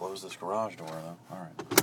close this garage door, though. All right.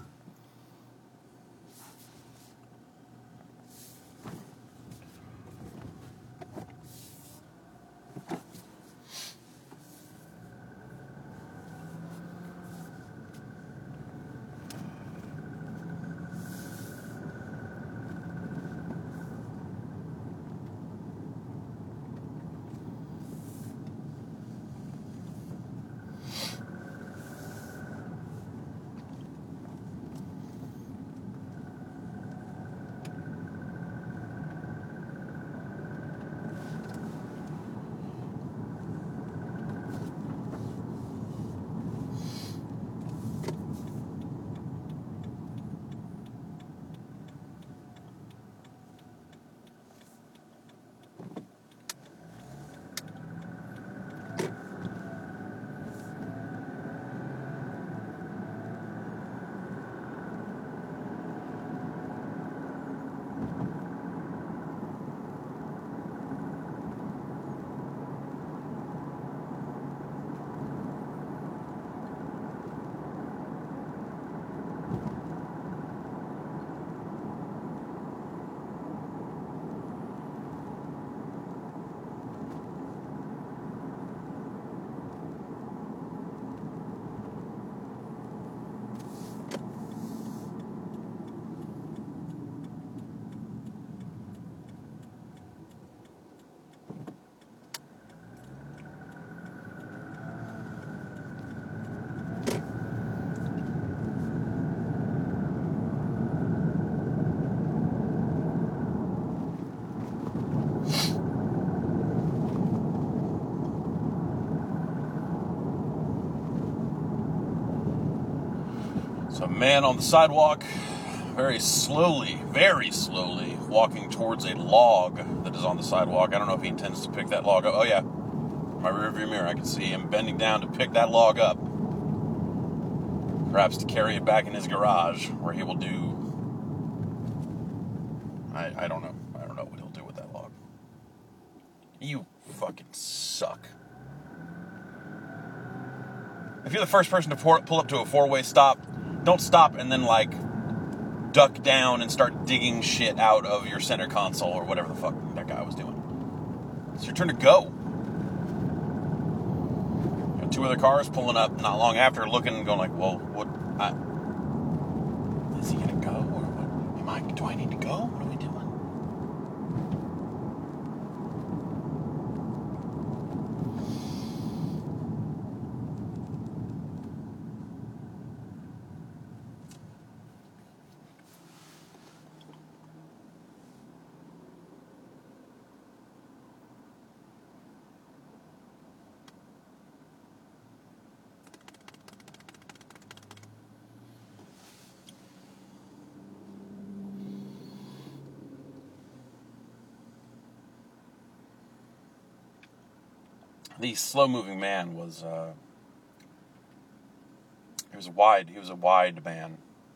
So a man on the sidewalk, very slowly, walking towards a log that is on the sidewalk. I don't know if he intends to pick that log up. Oh yeah, my rearview mirror, I can see him bending down to pick that log up. Perhaps to carry it back in his garage, where he will do... I don't know. I don't know what he'll do with that log. You fucking suck. If you're the first person to pull up to a four-way stop, don't stop and then, duck down and start digging shit out of your center console or whatever the fuck that guy was doing. It's your turn to go. Got two other cars pulling up not long after, looking and going well, what? Is he gonna go? Or what? Do I need to go? What are we doing? The slow-moving man was, he was a wide man.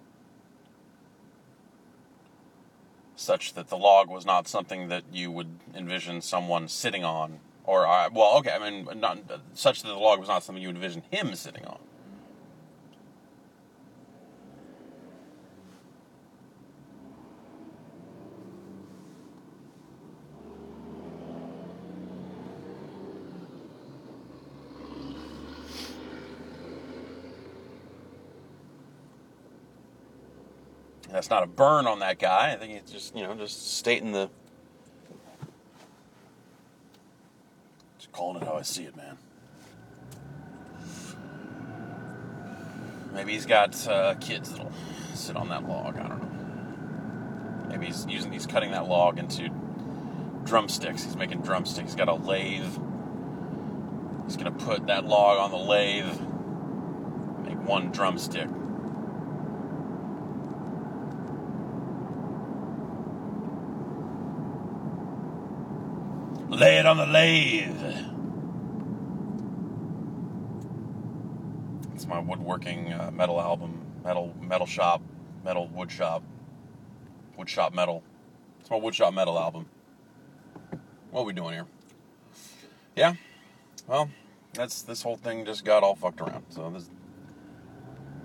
Such that the log was not something that you would envision someone sitting on. Or, not such that the log was not something you would envision him sitting on. That's not a burn on that guy. I think it's just stating just calling it how I see it, man. Maybe he's got kids that'll sit on that log. I don't know. Maybe he's cutting that log into drumsticks. He's making drumsticks. He's got a lathe. He's going to put that log on the lathe, make one drumstick. Lay it on the lathe. It's my woodworking metal album, metal shop, metal wood shop metal. It's my wood shop metal album. What are we doing here? Yeah. Well, this whole thing just got all fucked around. So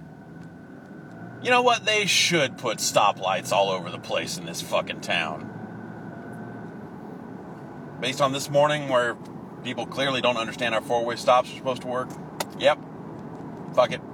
You know what? They should put stoplights all over the place in this fucking town. Based on this morning where people clearly don't understand how four-way stops are supposed to work. Yep. Fuck it.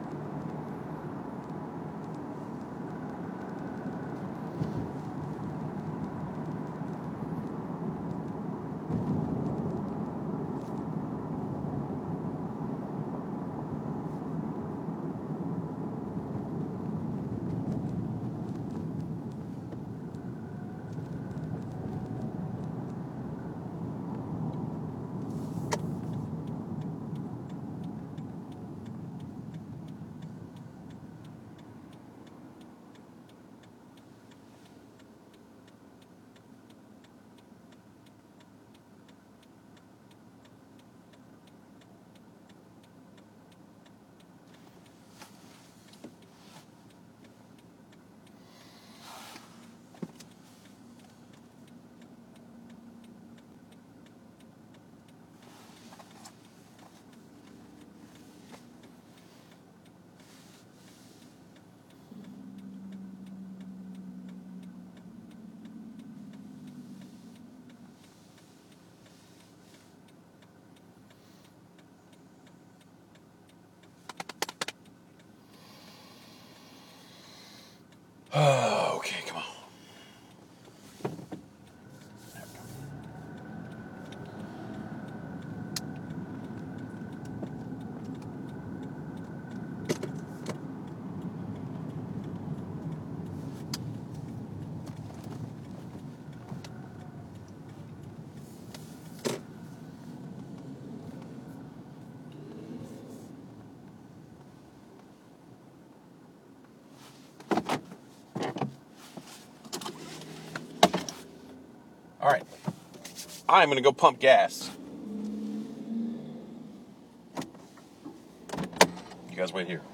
Okay, come on. All right. I'm going to go pump gas. You guys wait here.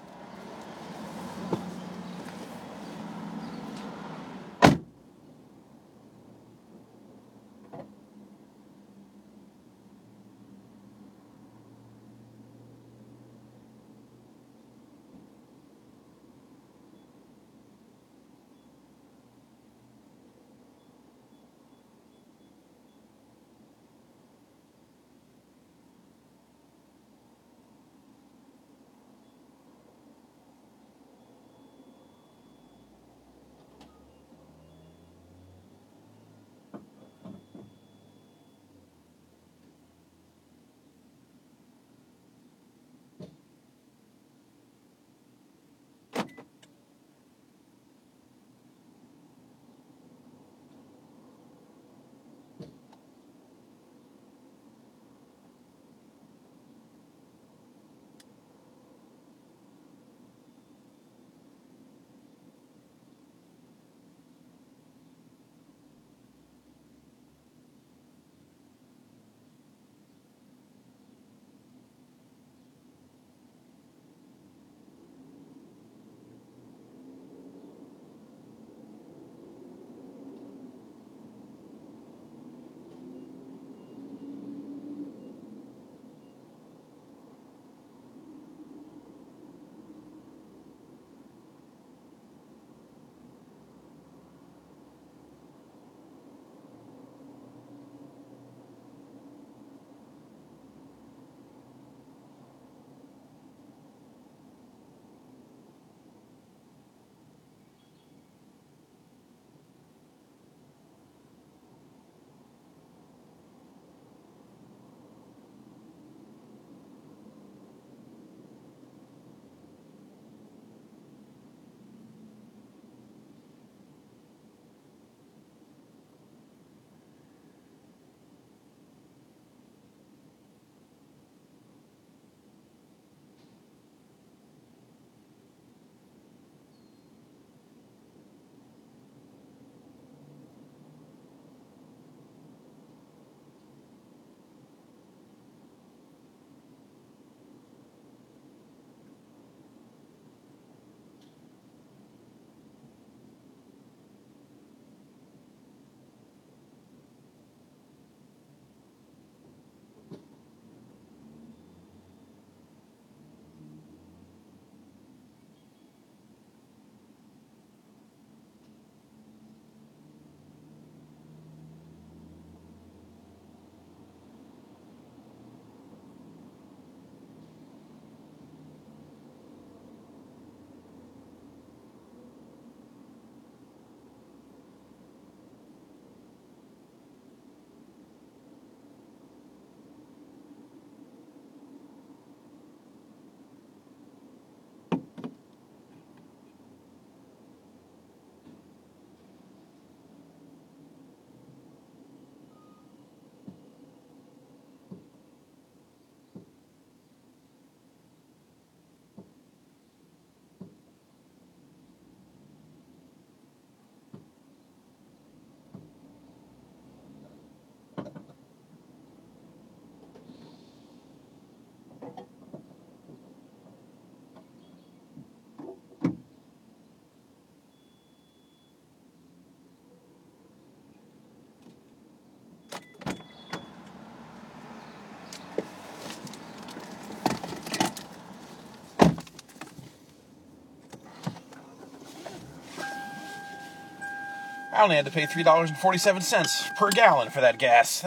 I only had to pay $3.47 per gallon for that gas.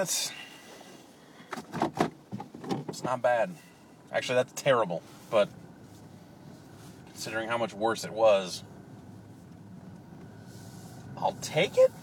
It's not bad. Actually, that's terrible. But considering how much worse it was, I'll take it.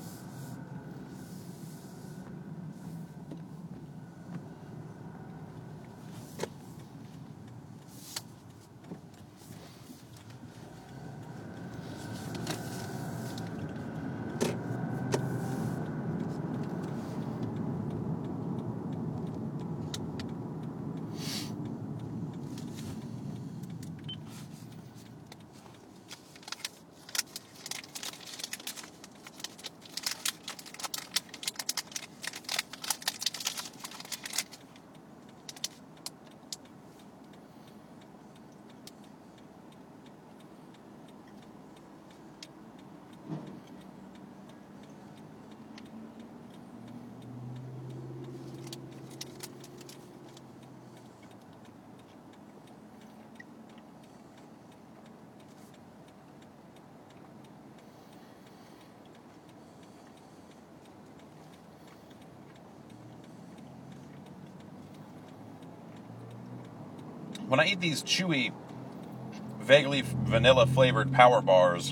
When I eat these chewy, vaguely vanilla flavored power bars,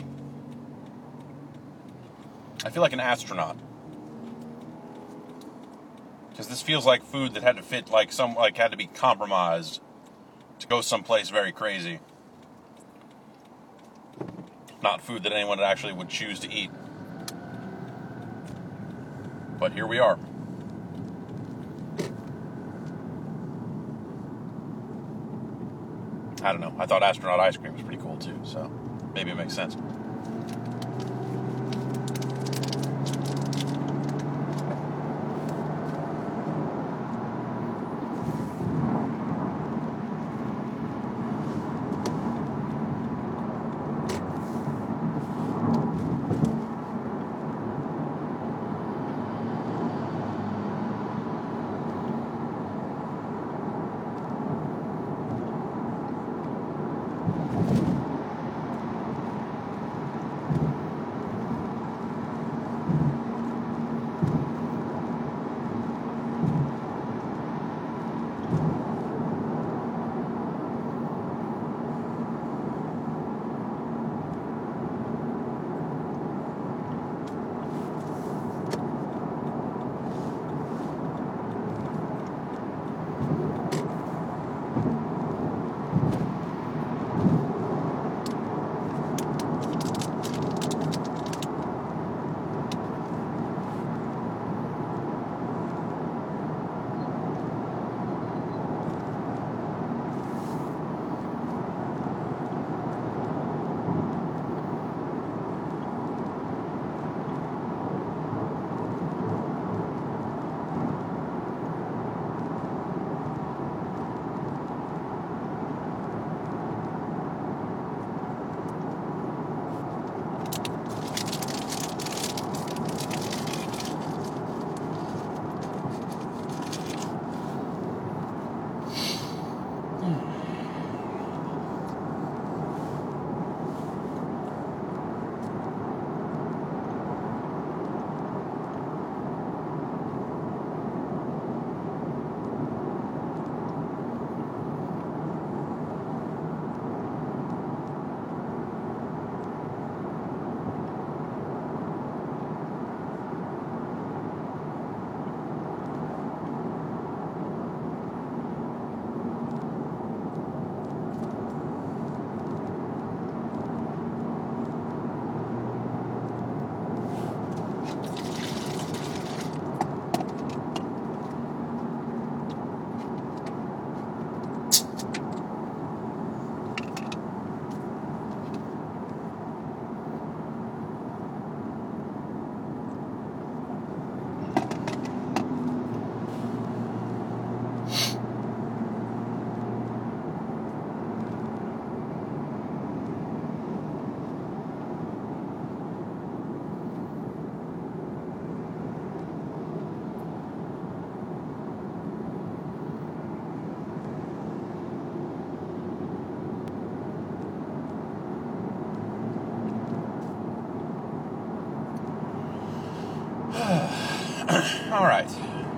I feel like an astronaut. Because this feels like food that had to fit had to be compromised to go someplace very crazy. Not food that anyone actually would choose to eat. But here we are. I don't know. I thought astronaut ice cream was pretty cool too, so maybe it makes sense. All right.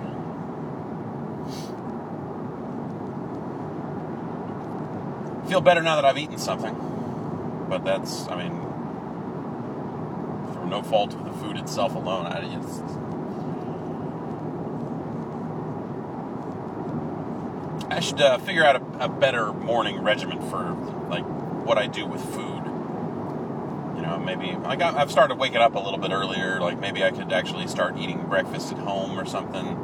Feel better now that I've eaten something. But that's, I mean, through no fault of the food itself alone. I should figure out a better morning regimen for, like, what I do with food. You know, maybe, I've started waking up a little bit earlier. Like, maybe I could actually start eating breakfast at home or something.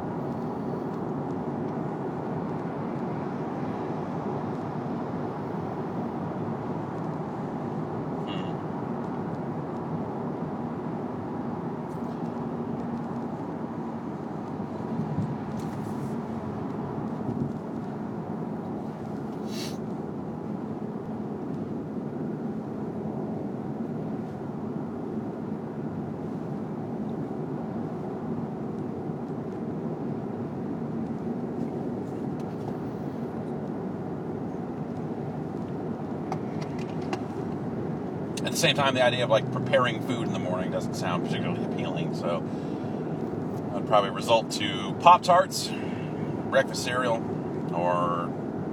At the same time, the idea of, like, preparing food in the morning doesn't sound particularly appealing, so I'd probably result to Pop-Tarts, breakfast cereal, or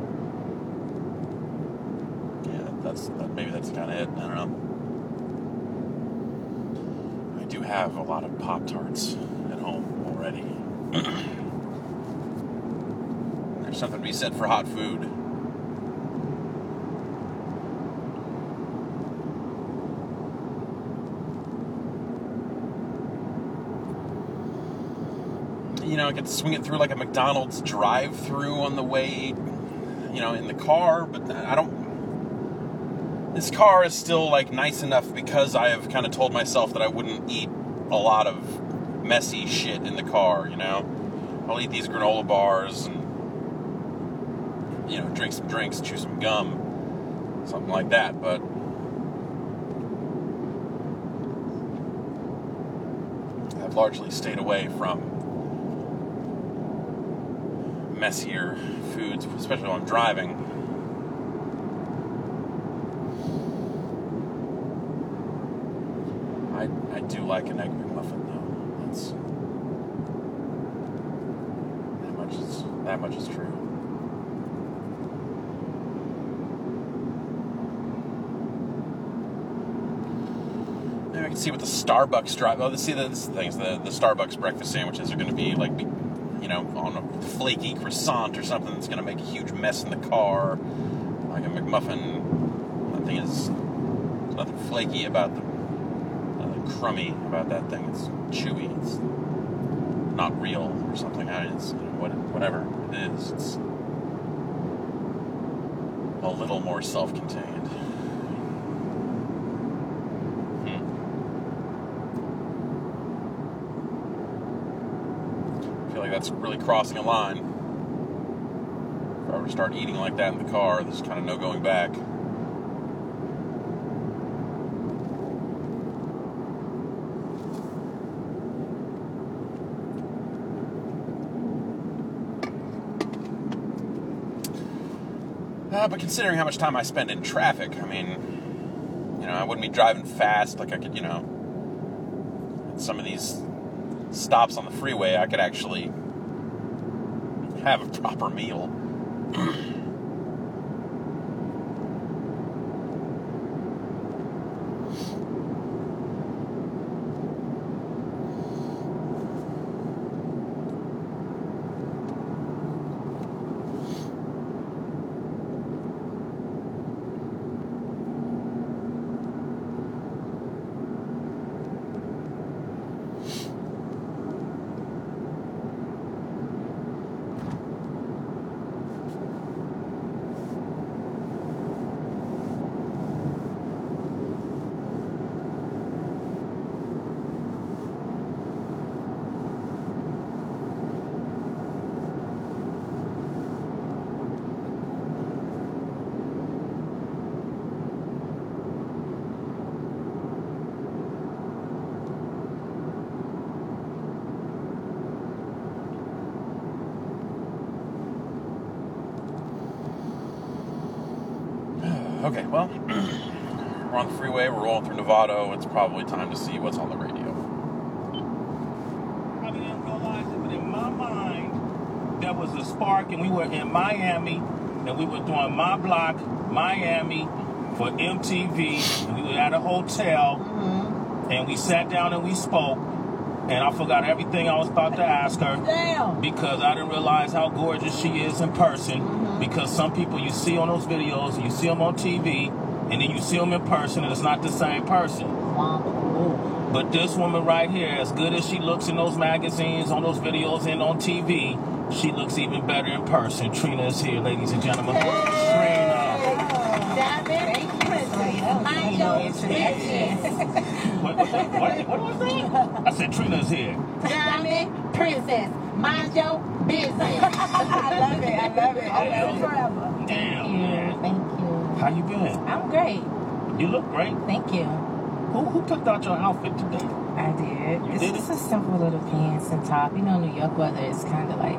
maybe that's kind of it. I don't know. I do have a lot of Pop-Tarts at home already. There's something to be said for hot food. You know, I could swing it through like a McDonald's drive-through on the way, you know, in the car, but this car is still, like, nice enough because I have kind of told myself that I wouldn't eat a lot of messy shit in the car, you know? I'll eat these granola bars and, you know, drink some drinks, chew some gum, something like that, but I've largely stayed away from messier foods, especially when I'm driving. I do like an Egg McMuffin, though. That much is true. Maybe I can see what the Starbucks drive. Oh, see, the Starbucks breakfast sandwiches are going to be like, you know, on a flaky croissant or something that's going to make a huge mess in the car. Like a McMuffin, there's nothing flaky about nothing crummy about that thing. It's chewy. It's not real or something. It's, you know, whatever it is. It's a little more self-contained. That's really crossing a line. If I were to start eating like that in the car, there's kind of no going back. But considering how much time I spend in traffic, I mean, you know, I wouldn't be driving fast. Like, I could, you know, at some of these stops on the freeway, I could actually have a proper meal. Okay, well, we're on the freeway, we're rolling through Novato. It's probably time to see what's on the radio. Coming in, go line The Spark, and we were in Miami, and we were doing My Block, Miami, for MTV, and we were at a hotel, and we sat down and we spoke, and I forgot everything I was about to ask her. Damn. Because I didn't realize how gorgeous she is in person, because some people you see on those videos, and you see them on TV, and then you see them in person, and it's not the same person. But this woman right here, as good as she looks in those magazines, on those videos, and on TV, she looks even better in person. Trina is here, ladies and gentlemen. Trina. What was that? I said Trina's here. Diamond Princess, mind your business. I love it. I love it forever. Damn, man. Thank you. How you been? I'm great. You look great. Thank you. Who picked out your outfit today? I did. You did It's a simple little pants and top. You know, New York weather is kind of like,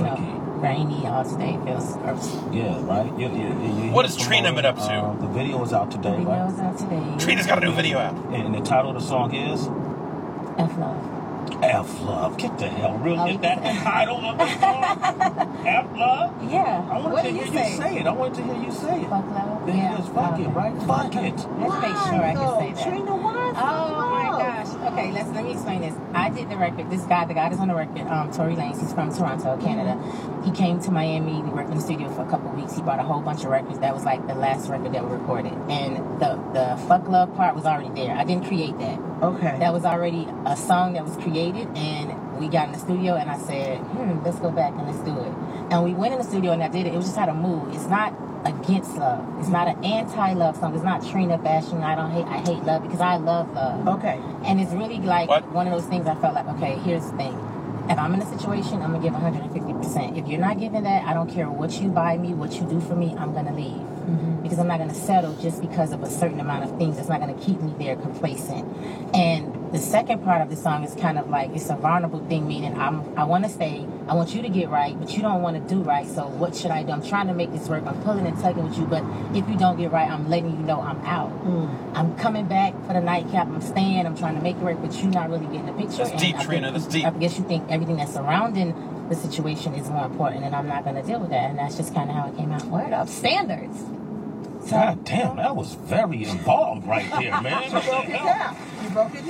rainy all today. Feels gross. Yeah, right? What has Trina been up to? The video is out today, The right? video's out today. Trina's got a new video out. And the title of the song is? F-Love. F-Love. Get the hell real. Is that the title of the song? F-Love? Yeah. I wanted to hear you say it. I wanted to hear you say it. Fuck love? Then Yeah. just fuck it, right? Fuck it. Let's make sure I can say that. Trina, why? Oh my gosh. Okay, let me explain this. I did the record. This guy, the guy that's on the record, Tory Lanez, he's from Toronto, Canada. He came to Miami. We worked in the studio for a couple of weeks. He brought a whole bunch of records. That was like the last record that we recorded. And the fuck love part was already there. I didn't create that. Okay. That was already a song that was created, and we got in the studio, and I said, let's go back and let's do it. And we went in the studio, and I did it. It was just how to move. It's not against love. It's not an anti-love song. It's not Trina bashing. I hate love, because I love love. Okay. And it's really like one of those things I felt like, okay, here's the thing. If I'm in a situation, I'm going to give 150%. If you're not giving that, I don't care what you buy me, what you do for me, I'm going to leave. Because I'm not going to settle just because of a certain amount of things. It's not going to keep me there complacent. And the second part of the song is kind of like, it's a vulnerable thing, meaning I want to stay, I want you to get right, but you don't want to do right, so what should I do? I'm trying to make this work. I'm pulling and tugging with you, but if you don't get right, I'm letting you know I'm out. I'm coming back for the nightcap. I'm staying. I'm trying to make it work, but you're not really getting the picture. That's deep, Trina. That's deep. I guess you think everything that's surrounding the situation is more important, and I'm not going to deal with that. And that's just kind of how it came out. Word up. Standards. God damn, that was very involved right there, man. You broke it down. You broke it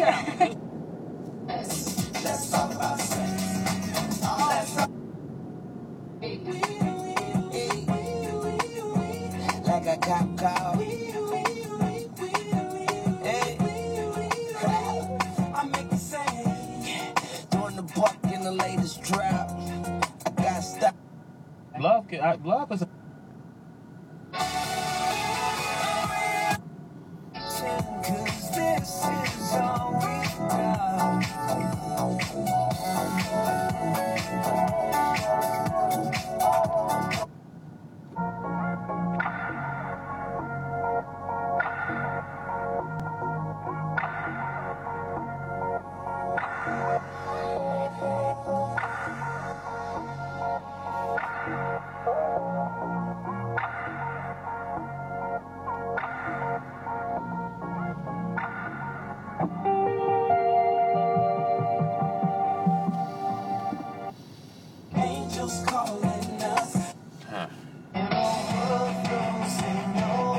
down. Let's talk about sex. Like a cop call. Hey. I make it say, throwing the buck in the latest drop. I got stuck. Love is a... Cause this is all we got. Angels calling us. And overflows and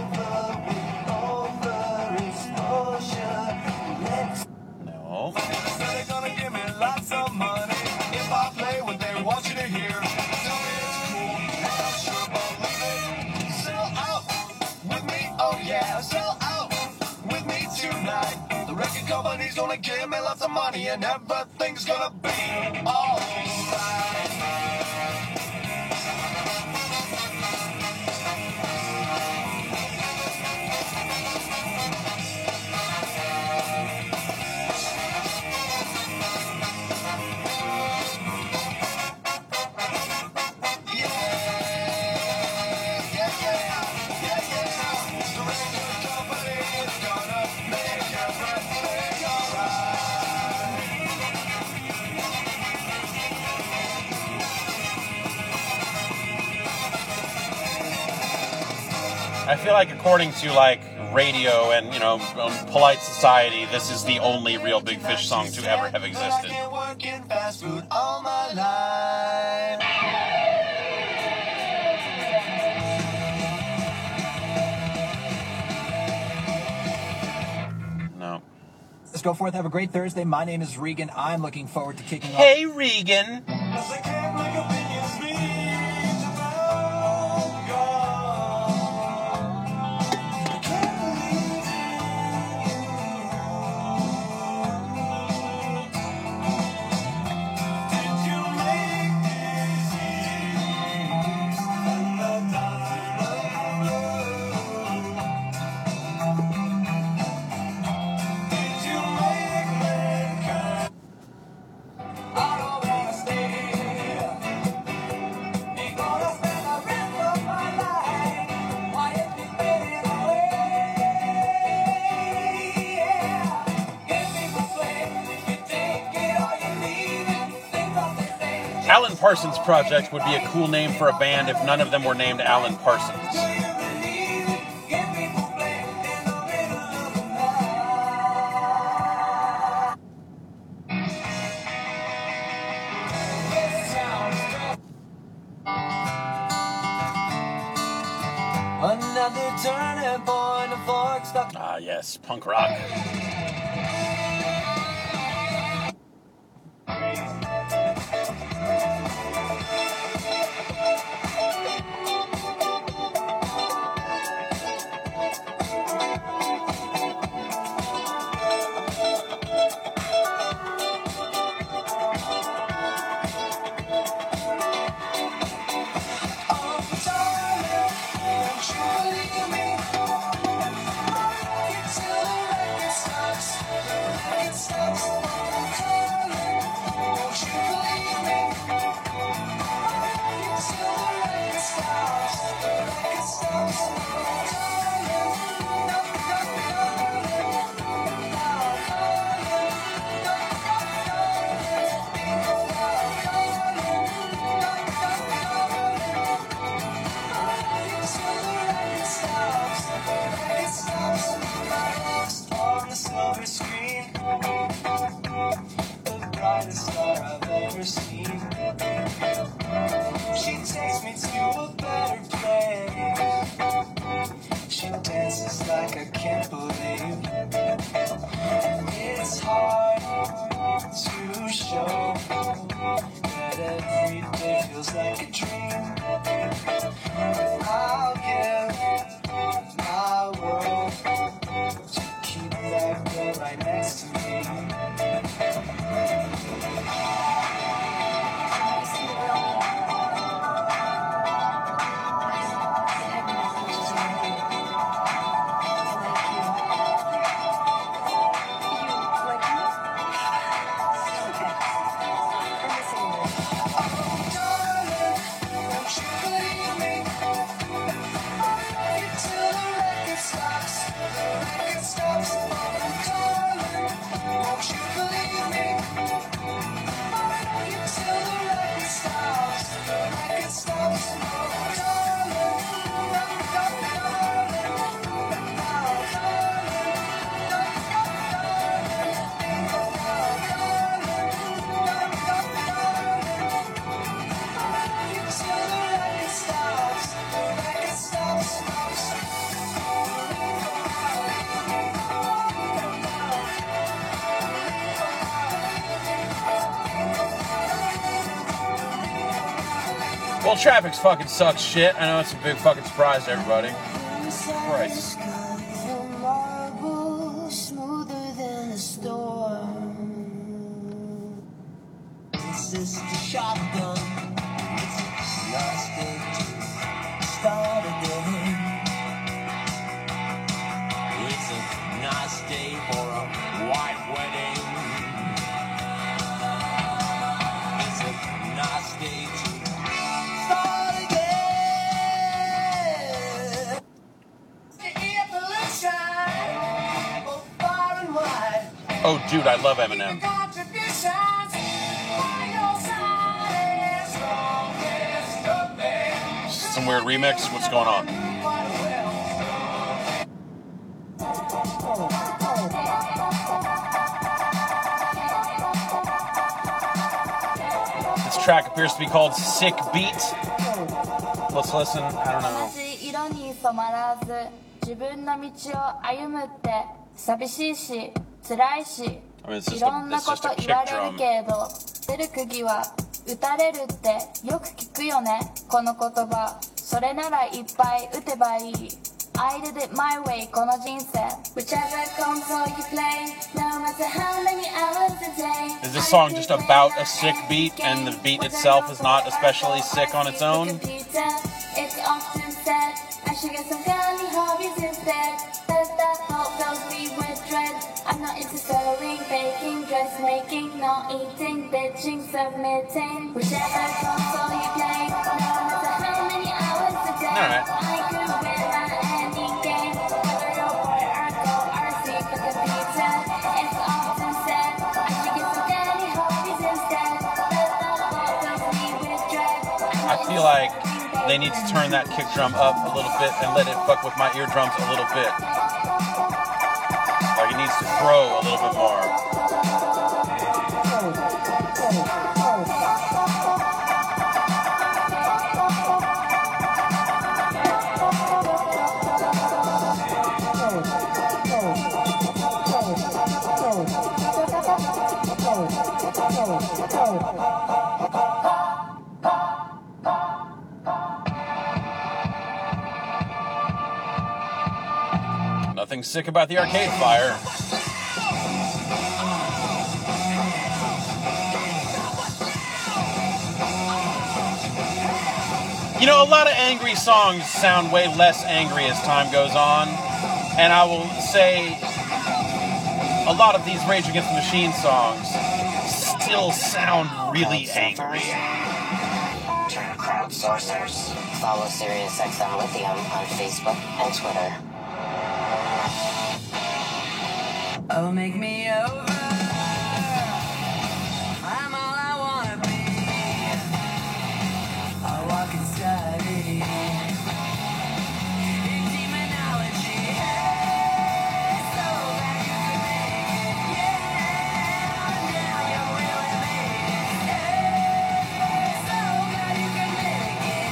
overexposure. Let's No. they're gonna give me lots of money if I play what they want you to hear. Tell me it's cool, and I'm sure believe it. Sell out with me, oh yeah, sell out with me tonight. The record company's gonna give me lots of money and everything's gonna be alright. I feel like according to like radio and polite society, this is the only real Big Fish song to ever have existed. Working fast food all my life. Let's go forth. Have a great Thursday. My name is Regan. I'm looking forward to kicking off. Hey, Regan. Alan Parsons Project would be a cool name for a band if none of them were named Alan Parsons. Another turning point, a fork stuck. Ah, yes, punk rock. Well, traffic's fucking sucks shit. I know it's a big fucking surprise to everybody. Christ. It's just a shotgun. It's a nice day to start again. It's a nice day for a white wedding. It's a nice day to start again. Far and wide. Oh, dude, I love Eminem. Some weird remix? What's going on? This track appears to be called Sick Beat. Let's listen. I don't know. 色に染まらず自分の道を歩むって寂しいし辛いし I mean, it's い just ろん a, な it's こ just と a 言 kick われる drum. けど出る釘は打たれるってよく聞くよねこの言葉それならいっぱい打てばいいI did it my way この人生 Whichever console you play No matter how many hours a day Is this song just about a sick beat and the beat itself is not especially sick on its own? It's often said I should get some girly hobbies instead But that hope fills me with dread I'm not into sewing, baking, dressmaking Not eating, bitching, submitting Whichever console you play No matter how many hours a day Alright. I could win at any game Whether you're boy or girl or sleep with the pizza It's often said I should get some girly hobbies instead But that hope fills me with dread I feel like they need to turn that kick drum up a little bit and let it fuck with my eardrums a little bit. Like it needs to grow a little bit more. Nothing sick about the Arcade Fire. You know, a lot of angry songs sound way less angry as time goes on. And I will say, a lot of these Rage Against the Machine songs still sound really angry. Turn crowdsourcers. Follow SiriusXM Lithium on Facebook and Twitter. Oh, make me over. I'm all I wanna be. I walk and study in demonology. Hey, so glad you could make it. Yeah, now you really made it. Hey, so glad you could make it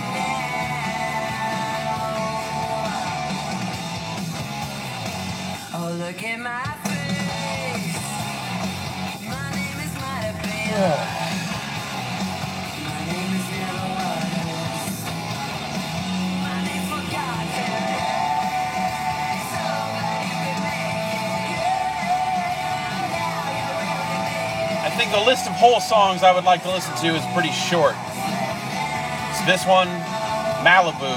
now. Oh, look at my face. My name is might have been. My name is never was. My name forgot. Hey, so glad you could make it. Yeah, now you really made it. I think the list of whole songs I would like to listen to is pretty short. It's this one, Malibu,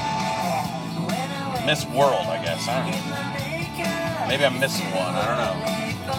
Miss World, I guess. I don't know. Maybe I'm missing one. I don't know.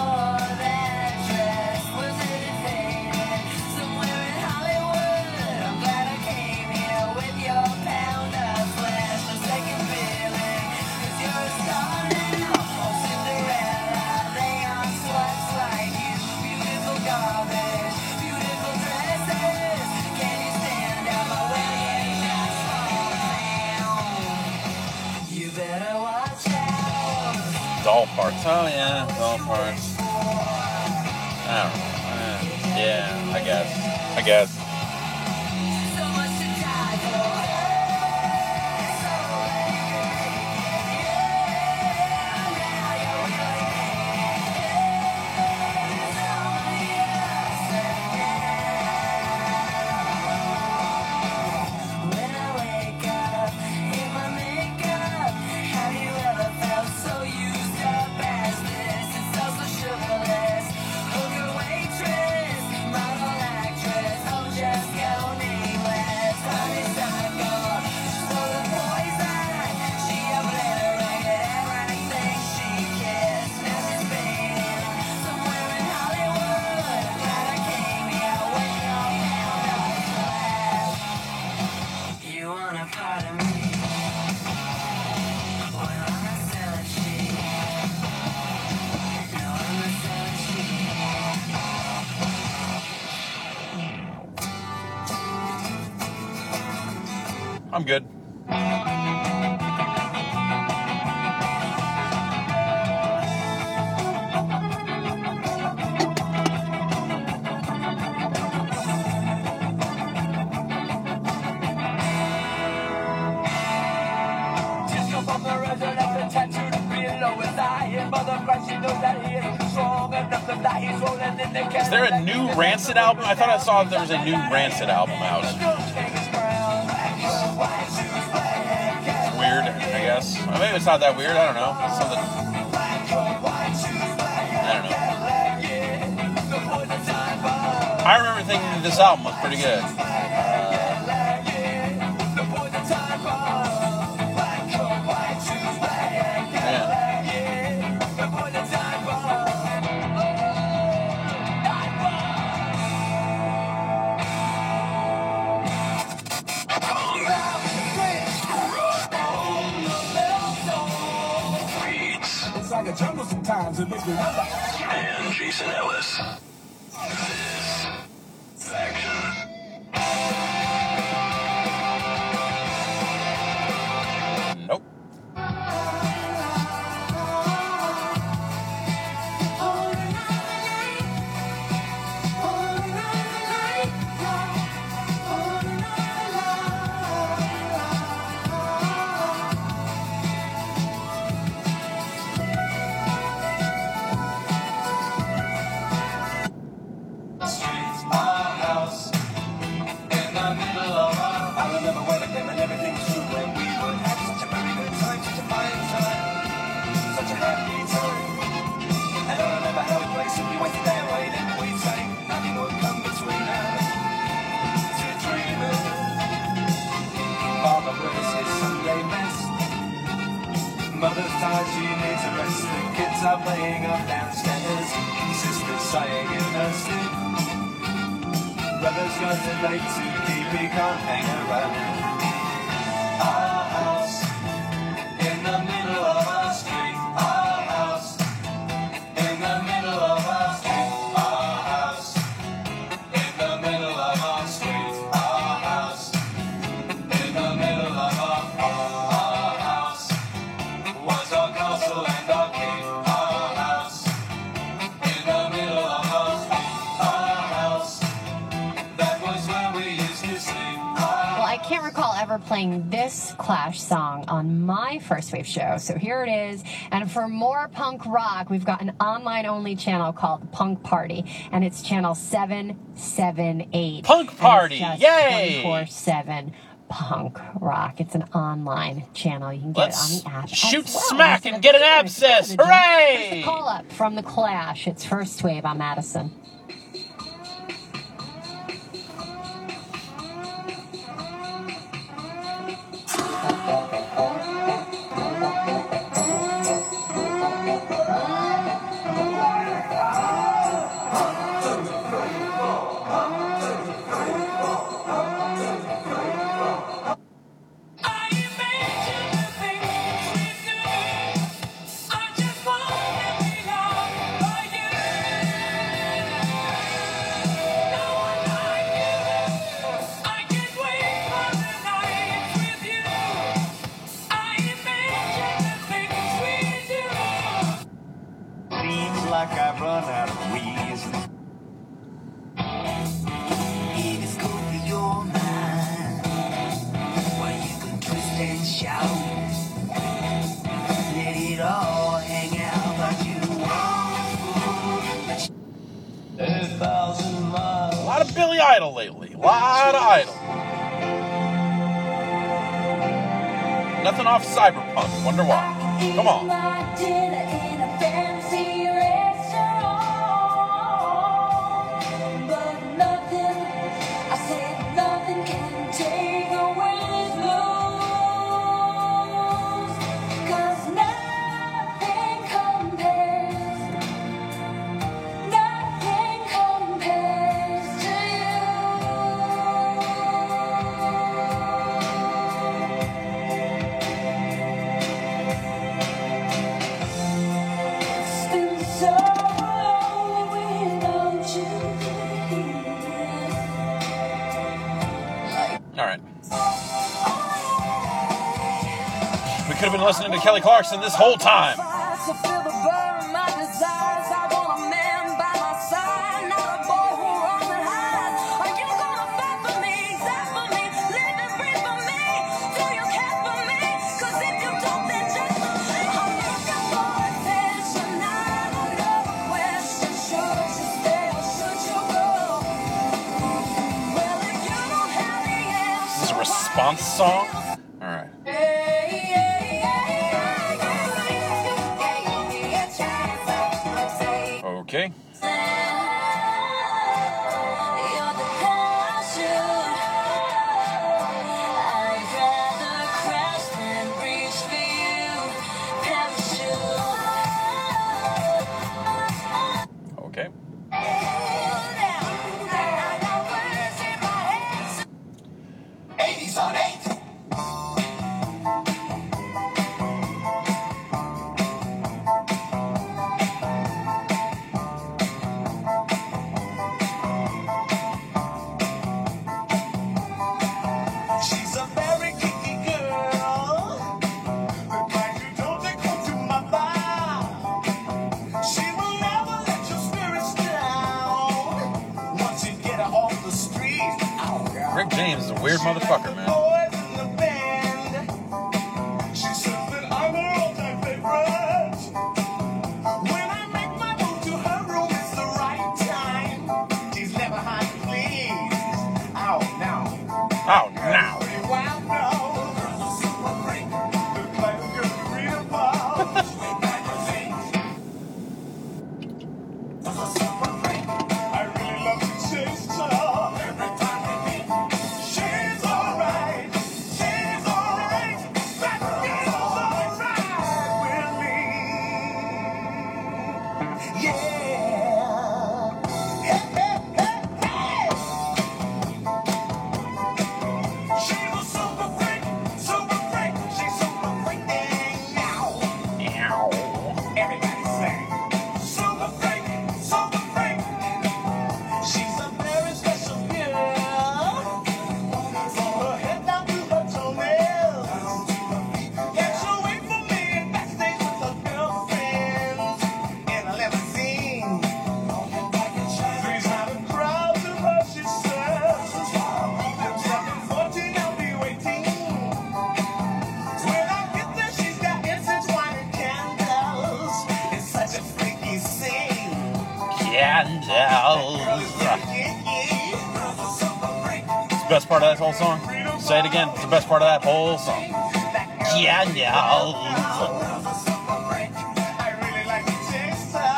You better watch out. Doll Parts. Oh, yeah. Doll Parts. I don't know. Yeah, I guess. So much to die for. When I wake up in my makeup, have you ever felt so used up as this? It's so socialist. Hooker waitress, model actress, oh just go nameless. Honeysuckle, so the poison. She obliterated everything she kissed. Now she's fading somewhere in Hollywood. Glad I came here with no pound of flesh. You want a part of me? Well, I'm a selling sheep. No, I'm a selling sheep. I'm good. Disco from the resurrected, tattooed below his eye. His mother Christ, she knows that he is strong. Is there a new Rancid album? I thought I saw there was a new Rancid album out. Weird, I guess. Well, maybe it's not that weird. I don't know. It's something. I don't know. I remember thinking this album was pretty good. It's like a jungle sometimes. It makes me wonder. And Jason Ellis. This faction. Nope. Mother's tired, she needs a rest. The kids are playing up downstairs. Sister's sighing in her sleep. Brother's got it late to keep, he can't hang around. Our house in the middle of our street. Our house in the middle of our street. Our house in the middle of our street. Our house in the middle of our house was our castle and our king. Our house in the middle of our street. Our house, that was where we used to sleep. Well, I can't recall ever playing this Clash song on my First Wave show, so here it is. And for more punk rock, we've got an online-only channel called Punk Party, and it's channel 778. Punk Party, yay! 24/7 punk rock. It's an online channel. You can get it on the app. Shoot as well. smack and get an abscess. Hooray! Here's the call up from the Clash. It's First Wave on Madison. Seems like I've run out of reason. It is good for your mind, where you can twist and shout. Let it all hang out, but you won't. 1,000 miles. A lot of Billy Idol lately. A lot of Idol. Nothing off Cyberpunk. Wonder why. Come on. All right. We could have been listening to Kelly Clarkson this whole time. response song? All right. Okay. Okay. 80s on 8. She's a very kinky girl, the kind you don't take home to mother. She will never let your spirits down once you get her off the street. Rick James is a weird motherfucker, man. Boys in the band, she says that I'm her all-time favorite. When I make my move to her room, it's the right time. She's never hard to please. Out now. Oh, now. Pretty wild now. Look like a girl you read about. I really love to chase her. Every time we meet, she's alright. She's alright. That girl's alright with me. Yeah. Hey, hey, hey, hey. She's a super freak. Super freak. She's super freaking now. Meow. Everybody sing. Super freak, super freak. She's a very special girl. From her head down to her toenails. Can't you wait for me backstage with her girlfriends in a limousine? Three's not a crowd to her, she says. Them 714, I'll be waiting. When I get there, she's got incense, wine, and candles. It's such a freaky scene. Candles. It's the best part of that whole song. Say it again. It's the best part of that whole song. Candles. I really like to chase her.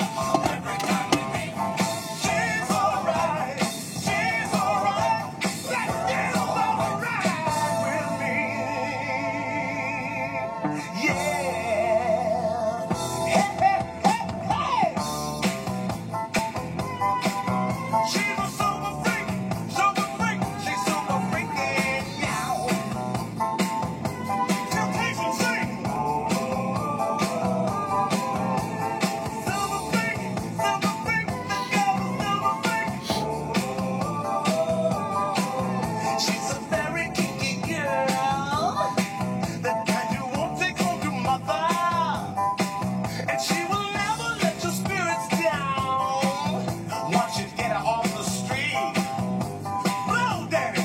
She's alright. She's alright. That girl's alright with me. Yeah. Hey, hey, hey, hey. She's a super freak. Super freak. She's super freaking now. Temptation sing. Super freak. Super freak. The girl's super freak. She's a very kinky girl, the kind you won't take home to mother. And she will never let your spirits down once you get her off the street. Blow, daddy.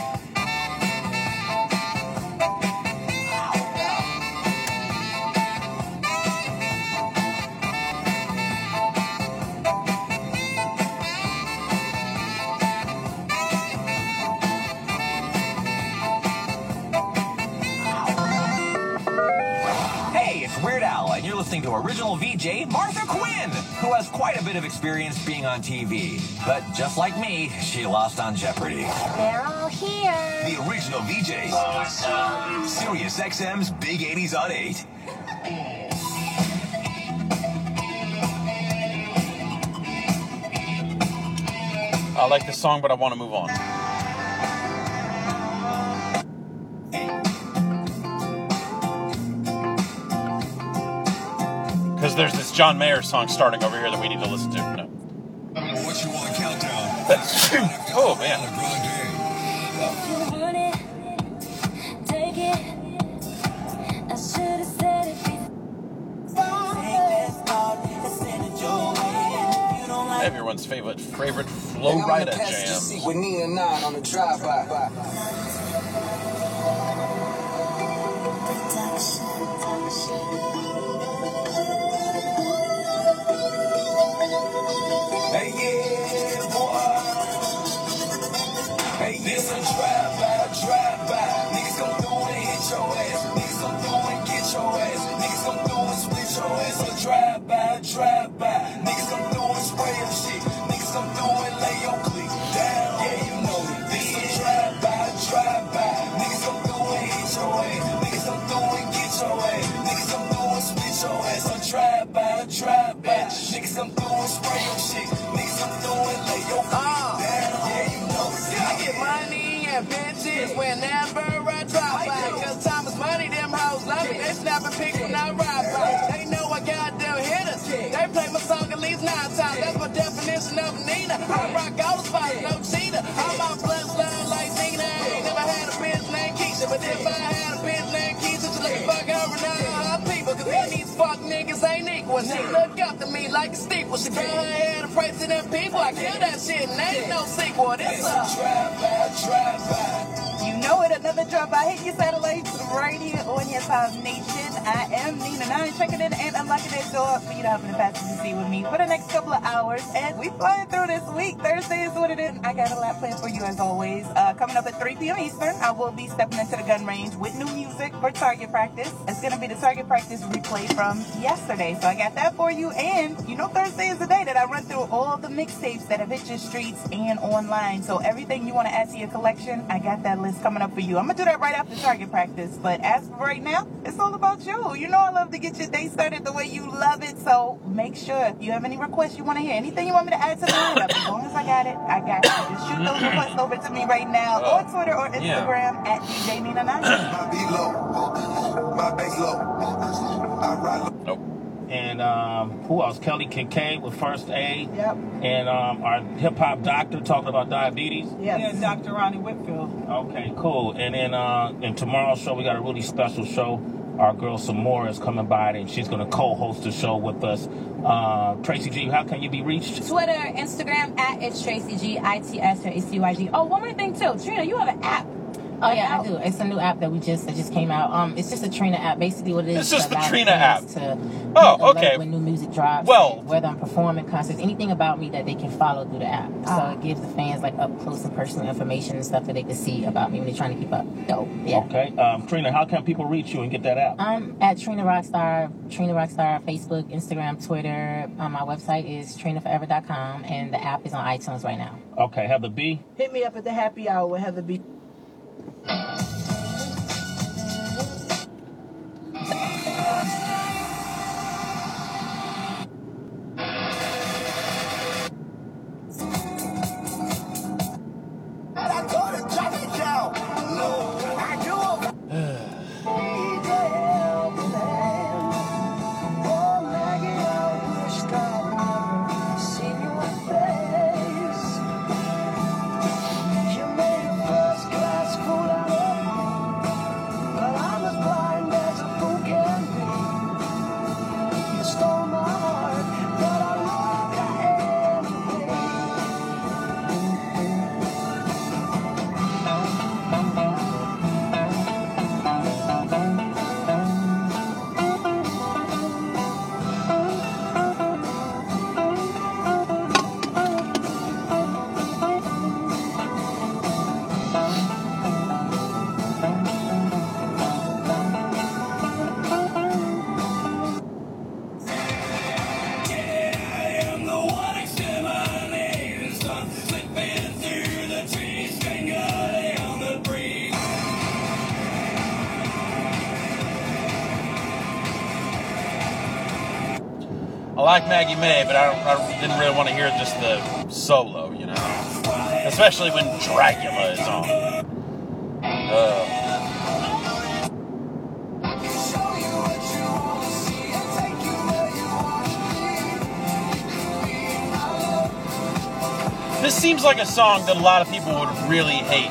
Hey, it's Weird Al, and you're listening to original VJ Martha Quinn, who has quite a bit of experience being on TV. But just like me, she lost on Jeopardy. They're all here. The original VJs. Sirius XM's Big 80s on 8. I like this song, but I want to move on. Because there's this John Mayer song starting over here that we need to listen to. No. What you want countdown? Oh, man. Take it. I should have said it before. Everyone's favorite Flo Rida jam. With Nina 9 on the drive-by. Hey, yeah, boy. Hey, this a drive-by. Niggas gon' do by, drive by. Niggas come through and spray your shit. Niggas come through and lay your click down. Yeah, you know it. This a drive by, drive by. Niggas come through and hit your ass. Niggas come through and get your ass. Niggas come through and split your ass. So drive by, drive by. Niggas come through and spray your shit. Niggas come through and lay your click down. Yeah, you know it. I get money and bitches whenever I drop by. Cause time is money, them hoes love me. They snapping pics when I ride by. They know I got them hitters. They play my song at least 9 times. That's my definition of a Nina. I rock all the spots, no cheater. I'm on bloodline like Nina. I ain't never had a bitch named Keisha. But if I had a bitch named Keisha, she look fuck her and all her people. Cause these fuck niggas ain't equal. She look up to me like a steeple. She throw her head and pray to them people. I kill that shit and ain't no sequel. This a You know it, another drop by Hit Your Satellites right here on Hip Hop Nation. I am Nina, and I'm checking in and unlocking that door for you to hop in the passenger seat with me for the next couple of hours. And we flying through this week. Thursday is what it is. I got a lot planned for you as always. Coming up at 3 p.m. Eastern, I will be stepping into the gun range with new music for target practice. It's going to be the target practice replay from yesterday. So I got that for you. And you know Thursday is the day that I run through all the mixtapes that have hit your streets and online. So everything you want to add to your collection, I got that list coming up for you. I'm going to do that right after target practice. But as for right now, it's all about you. You know I love to get your day started the way you love it. So make sure if you have any requests you want to hear, anything you want me to add to the lineup, as long as I got it, I got you. Just shoot those requests over to me right now on Twitter or Instagram at DJ Nina 9. My beat low, my bass low. I ride low. And who else? Kelly Kincaid with First Aid. Yep. And our hip-hop doctor talking about diabetes. Yes. Yeah, Dr. Ronnie Whitfield. Okay, cool. And then in tomorrow's show, we got a really special show. Our girl Samora is coming by, and she's going to co-host the show with us. Tracy G, how can you be reached? Twitter, Instagram, at it's Tracy G, ITS Oh, one more thing, too. Trina, you have an app. Oh, yeah, I do. It's a new app that just came out. It's just a Trina app. Basically what it is. It's just the allows Trina app. fans to okay. When new music drops. Well, whether I'm performing concerts, anything about me that they can follow through the app. So it gives the fans like up close and personal information and stuff that they can see about me when they're trying to keep up. Dope. Yeah. Okay. Trina, how can people reach you and get that app? At Trina Rockstar, Facebook, Instagram, Twitter. My website is trinaforever.com, and the app is on iTunes right now. Okay. Heather B. Hit me up at the happy hour with Heather B. I like Maggie May, but I didn't really want to hear just the solo, you know? Especially when Dracula is on. This seems like a song that a lot of people would really hate.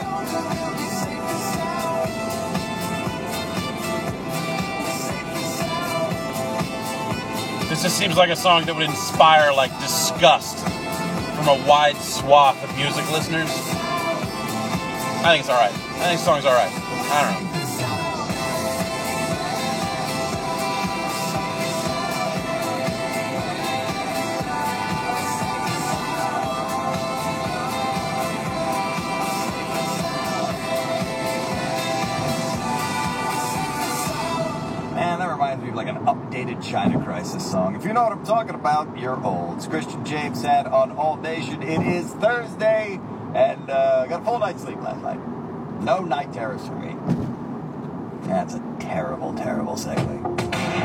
This just seems like a song that would inspire, like, disgust from a wide swath of music listeners. I think it's alright. I think the song's alright. I don't know. Man, that reminds me of like an updated great China Crisis song. If you know what I'm talking about, you're old. It's Christian James had on All Nation. It is Thursday, and got a full night's sleep last night. No night terrors for me. That's a terrible, terrible segue.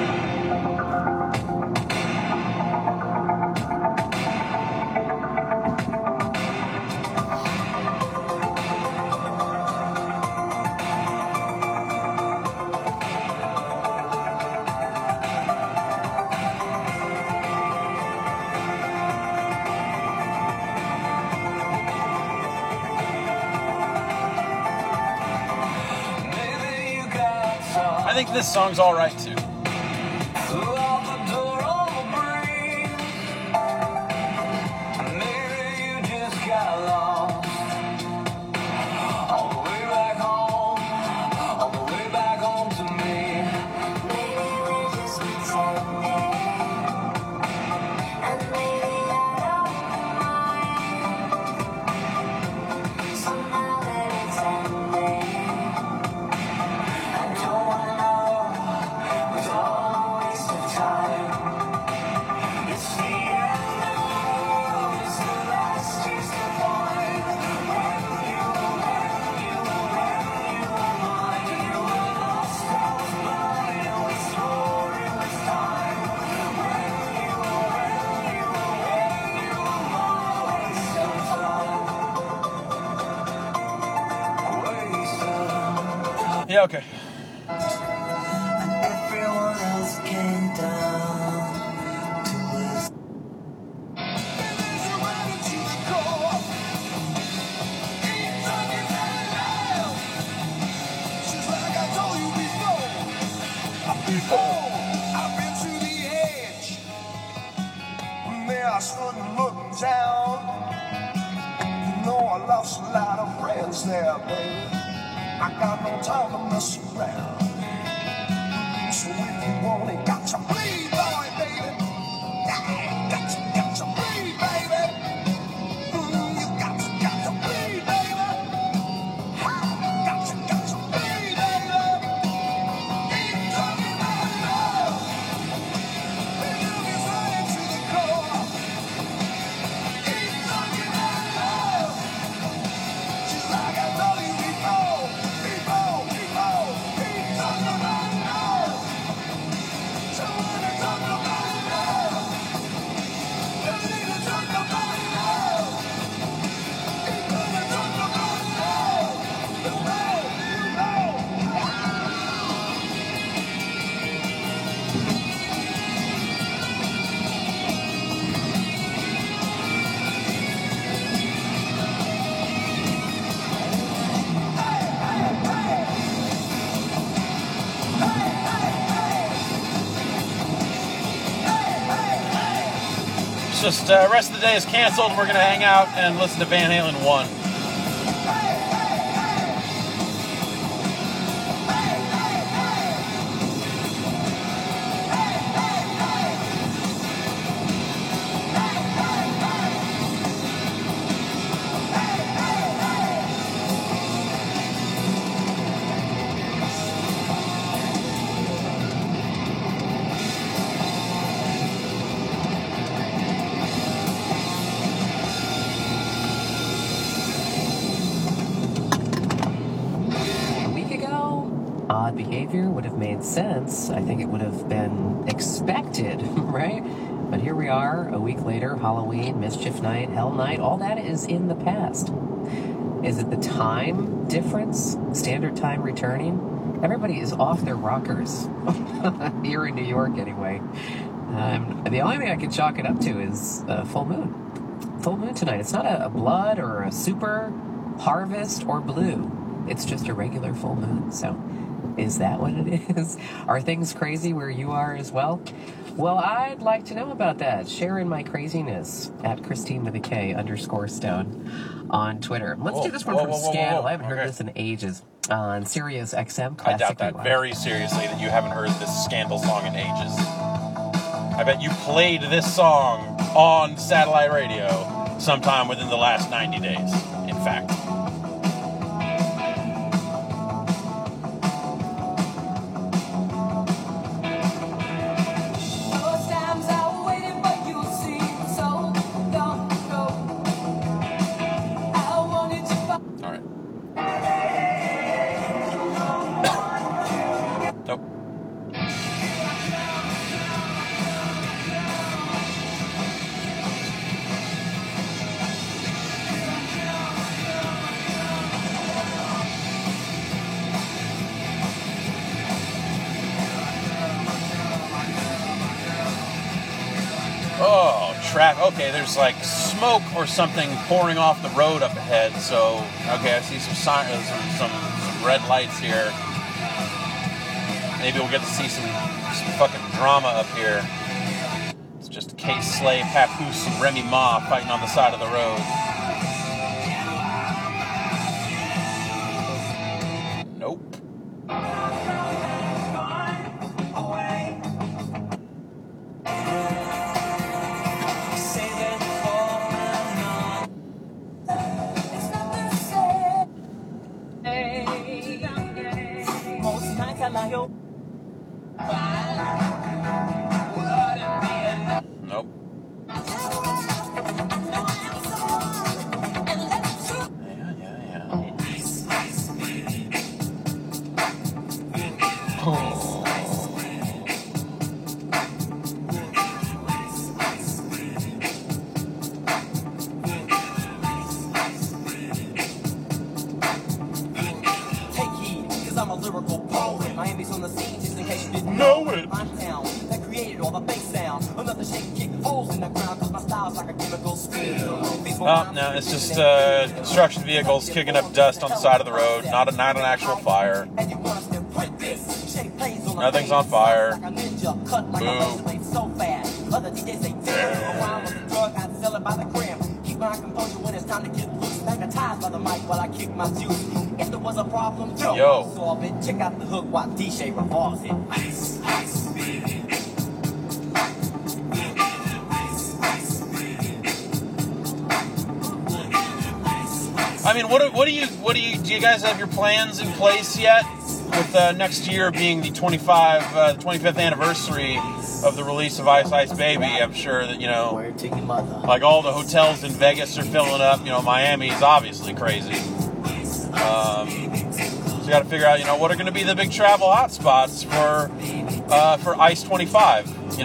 I think this song's all right too. Yeah, okay. Everyone else came down to us. I've been to the edge. There I stood and looked down. You know I lost a lot of friends there, baby. I got no time to mess around. So if you want it, got to bleed, boy, baby. Yeah, got to bleed, baby. You got to bleed, baby. Got to bleed, baby. Keep talking about love. The love is running to the core. Keep talking about love. Just like I told you before. Just rest of the day is canceled. We're gonna hang out and listen to Van Halen 1. Behavior would have made sense. I think it would have been expected, right? But here we are, a week later, Halloween, Mischief Night, Hell Night, all that is in the past. Is it the time difference? Standard time returning? Everybody is off their rockers. Here in New York, anyway. The only thing I can chalk it up to is full moon. Full moon tonight. It's not a blood or a super harvest or blue. It's just a regular full moon, so... Is that what it is? Are things crazy where you are as well? Well, I'd like to know about that. Share in my craziness at Christine with a K _ on Twitter. Let's do this one from Scandal. I haven't heard this in ages. On Sirius XM Classic. I doubt that very seriously that you haven't heard this Scandal song in ages. I bet you played this song on satellite radio sometime within the last 90 days, in fact. Oh, traffic. Okay, there's like smoke or something pouring off the road up ahead. So, okay, I see some some red lights here. Maybe we'll get to see some fucking drama up here. It's just Case Slay, Papoose, and Remy Ma fighting on the side of the road. Nope. Nope. Know it. That created all the bass sound. Another shake kick holes in the ground because my style's like a chemical spill. Oh, no, it's just construction vehicles kicking up dust on the side of the road. Not an actual fire. Nothing's on fire. Boo. Keep my composure when it's time to get loose. Magnetized by the mic while I kick my juice. If there was a problem, yo, solve it. Check out the hook while D-Shape revolves it. I mean, do you guys have your plans in place yet? With next year being the 25th anniversary of the release of Ice Ice Baby, I'm sure that, like all the hotels in Vegas are filling up. Miami's obviously crazy. So you got to figure out, what are going to be the big travel hotspots for Ice 25,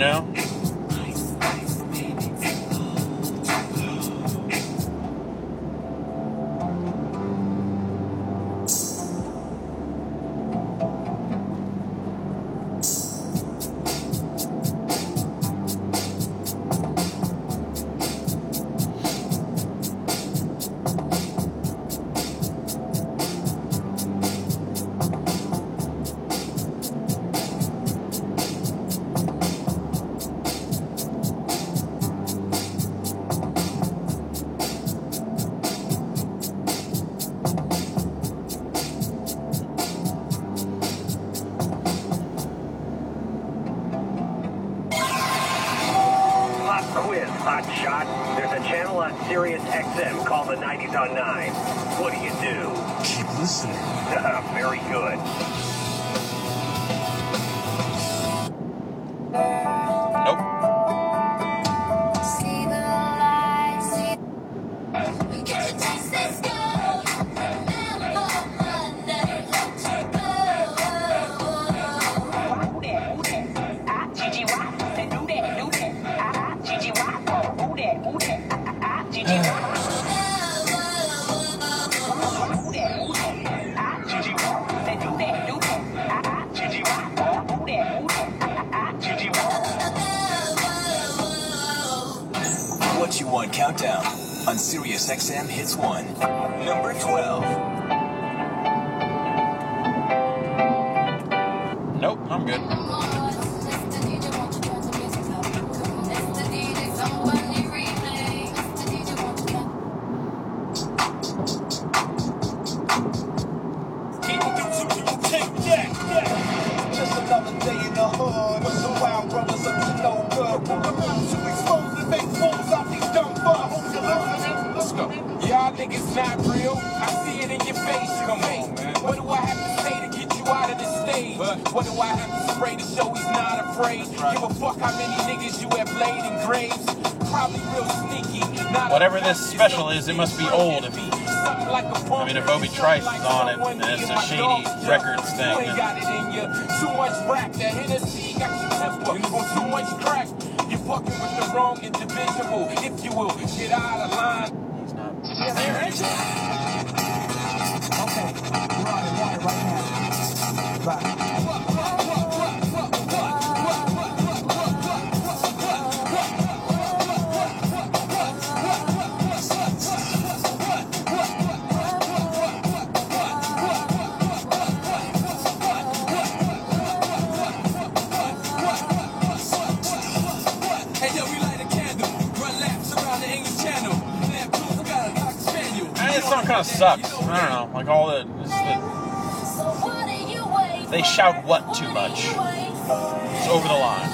Hot shot. There's a channel on Sirius XM called the 90s on 9. What do? Keep listening. Very good. Nope. What You Want Countdown on Sirius XM Hits 1. Number 12. Nope, I'm good. Just another day in the hood with some wild brothers up to no good. To expose the fake fools off these dumb fucks. Let's go. Y'all niggas not real. I see it in your face, come on, man. What do I have to say to get you out of the stage? What do I have to spray to show he's not afraid? Give a fuck how many niggas you have laid in graves. Probably real sneaky. Whatever this special is, it must be old. If Obi Trice is on it, and it's a Shady Records thing. You ain't got it in you. Too much rap, that Hennessy got you temper. Or too much crack. You fucking with the wrong individual. If you will, get out of line. He's not there. Okay, we're on it right now. Right. song kind of sucks. I don't know. Like all the they shout what too much. It's over the line.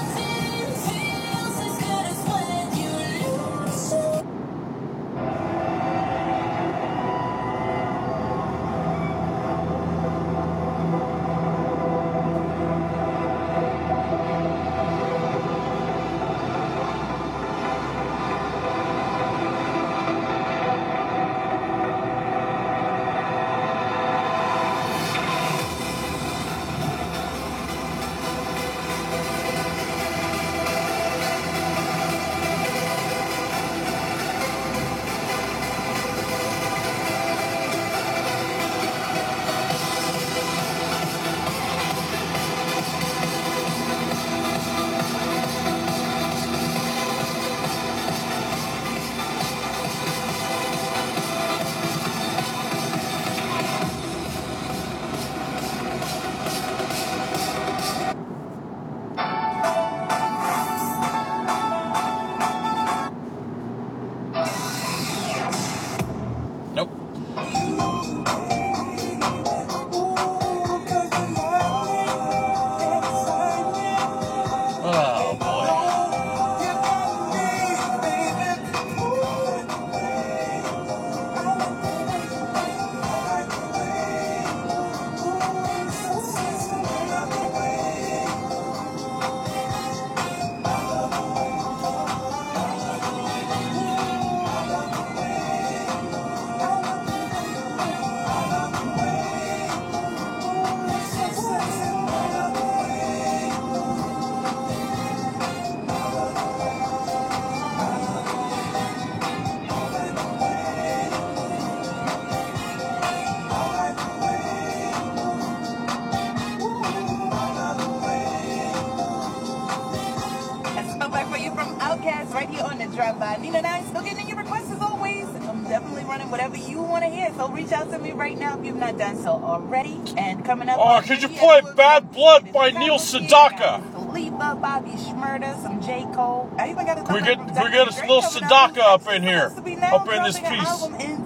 Right here on the Drive-By. Nina and I still getting your requests as always. I'm definitely running whatever you want to hear. So reach out to me right now if you've not done so already. And coming up. Oh, could you play Bad Blood by Neil Sedaka? Khalifa, Bobby Shmurda, some J. Cole. I even got we get a little Sedaka up in here, up in this piece. Album in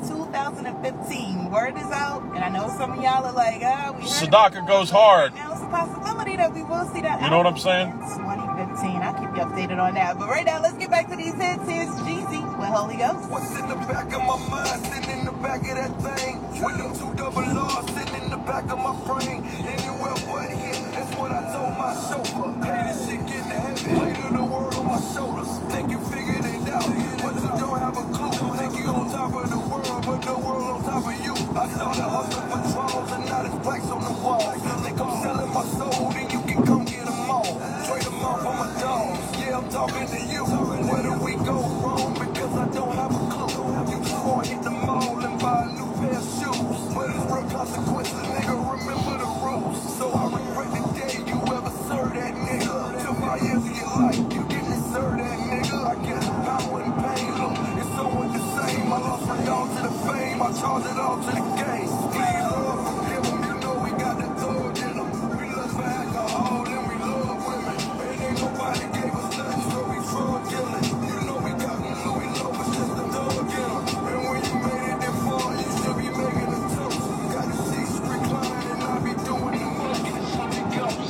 2015. Word is out, and I know some of y'all are like, Sedaka goes hard. Now it's a possibility that we will see that. You know what I'm saying? 2015. I'll keep you updated on that. But right now, let's get back to these hits. Here's Jeezy with Holy Ghost. What's in the back of my mind, sitting in the back of that thing? With them 2 double R's sitting in the back of my brain. Anywhere but here, that's what I told my chauffeur. Hey, this shit getting heavy. Weight of the world on my shoulders. Think you figured it out, but you don't have a clue. Think you on top of the world, but the world on top of you. I started hustling for draws and now there's plaques on the wall. Think I'm selling my soul, then you can come get them all. Trade them off for my dogs. Yeah, I'm talking to you. Where do we go wrong? Because I don't have a clue. You just want to hit the mall and buy a new pair of shoes. But it's real consequences, nigga. Remember the rules. So I regret the day you ever served that nigga. 5 years of your life, you didn't deserve that nigga. I guess power and pain, look, it's somewhat the same. I lost my dog to the fame, I charge it all to the game. Please love, forgive them, you know we got the thug in them. We lust for alcohol and we love women. And ain't nobody gave us nothing, so we drug dealing. You know we got them, Louis Lopez, just a thug in them. And when you made it that far, you should be making a toast. Got the seats reclining and I be doing the most. Holy Ghost,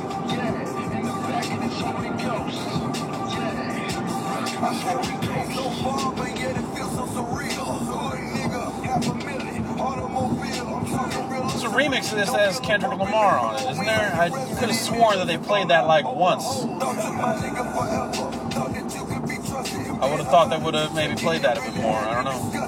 yeah, in the back of this Holy Ghost, yeah. I swear we came so far, but yet it feels so surreal. Hood nigga, $500,000, automobile, I'm talking real. There's a remix of this that has Kendrick Lamar on it, isn't there? I could have sworn that they played that like once. I would have thought they would have maybe played that a bit more. I don't know.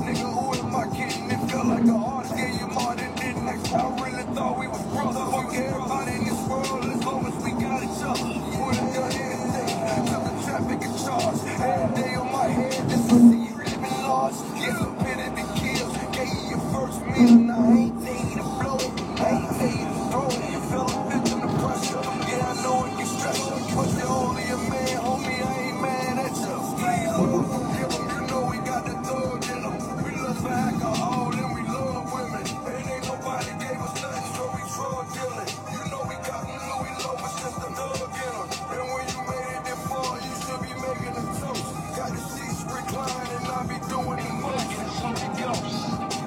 I really thought we was brothers. Fuck everybody in this world as long as we got each other. Would have done anything, took the traffic in charge. Every day on my head, this pussy you living large. Get some pity to kills, gave you your first meal. Now I ain't tell you to blow it, I ain't tell you to throw it. You fell a victim to pressure, yeah I know it can stress you. But you're only a man, homie, I ain't mad at you. Please Lord, forgive them, you know we got the thug in them. We lust for alcohol and we love women. And ain't nobody gave us nothing, so we drug dealing. You know we got them, Louis Lopez, just a thug in them. And when you made it that far, you should be making a toast. Got the seats reclining, I be doing the most. Holy Ghost.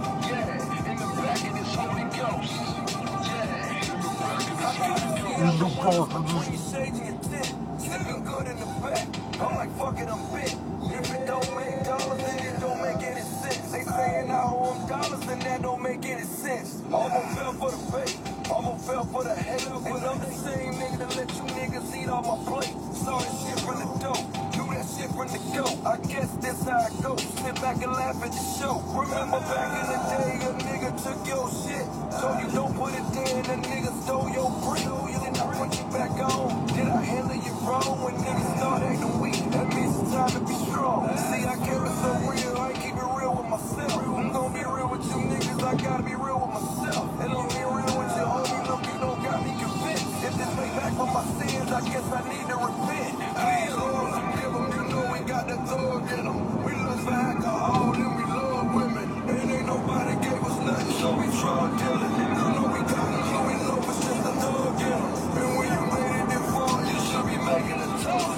Slipping good in the back. I'm like, fuck it, I'm bit. If it don't make dollars, then it don't make any sense. They saying I owe them dollars, then that don't make any sense. Almost fell for the bait, almost fell for the hate. And I'm the same nigga that let you niggas eat on my plate. Saw that shit from the dope, knew that shit from the go. I guess that's how it goes. Sit back and laugh at the show. Remember back in the day, a nigga took your shit. So you don't put it there and a nigga stole your brick. Then I put you back on. Did I handle you wrong when niggas start acting weak? That means it's time to be strong. See, I kept it so real, I keep it real with myself. I'm gonna be real with you niggas, I gotta be real with myself. And I'm be real with you, homie, look, you don't got me convinced. If this pay back for my sins, I guess I need to repent. Please, Lord, forgive them, you know we got the thug in them. We look for alcohol and we love women. And ain't nobody gave us nothing, so we drug dealing. You know we got them, so we know it's just a thug in them. And when you made it this far, you should be making a toast.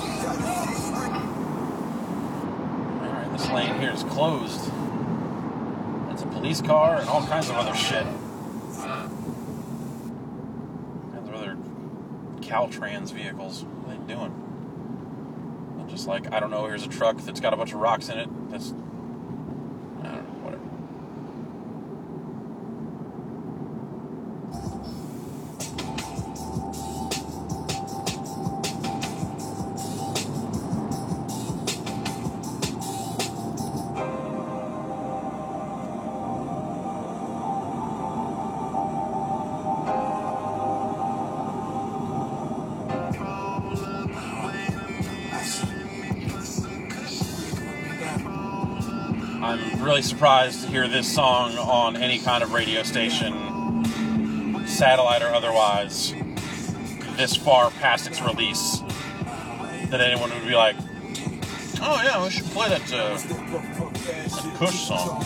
Alright, this lane here is closed. It's a police car and all kinds of other shit. All kinds of other Caltrans vehicles. What are they doing? They're just like, I don't know, here's a truck that's got a bunch of rocks in it. That's, I don't know, whatever. I'm really surprised to hear this song on any kind of radio station, satellite or otherwise, this far past its release, that anyone would be like, oh yeah, we should play that Kush song.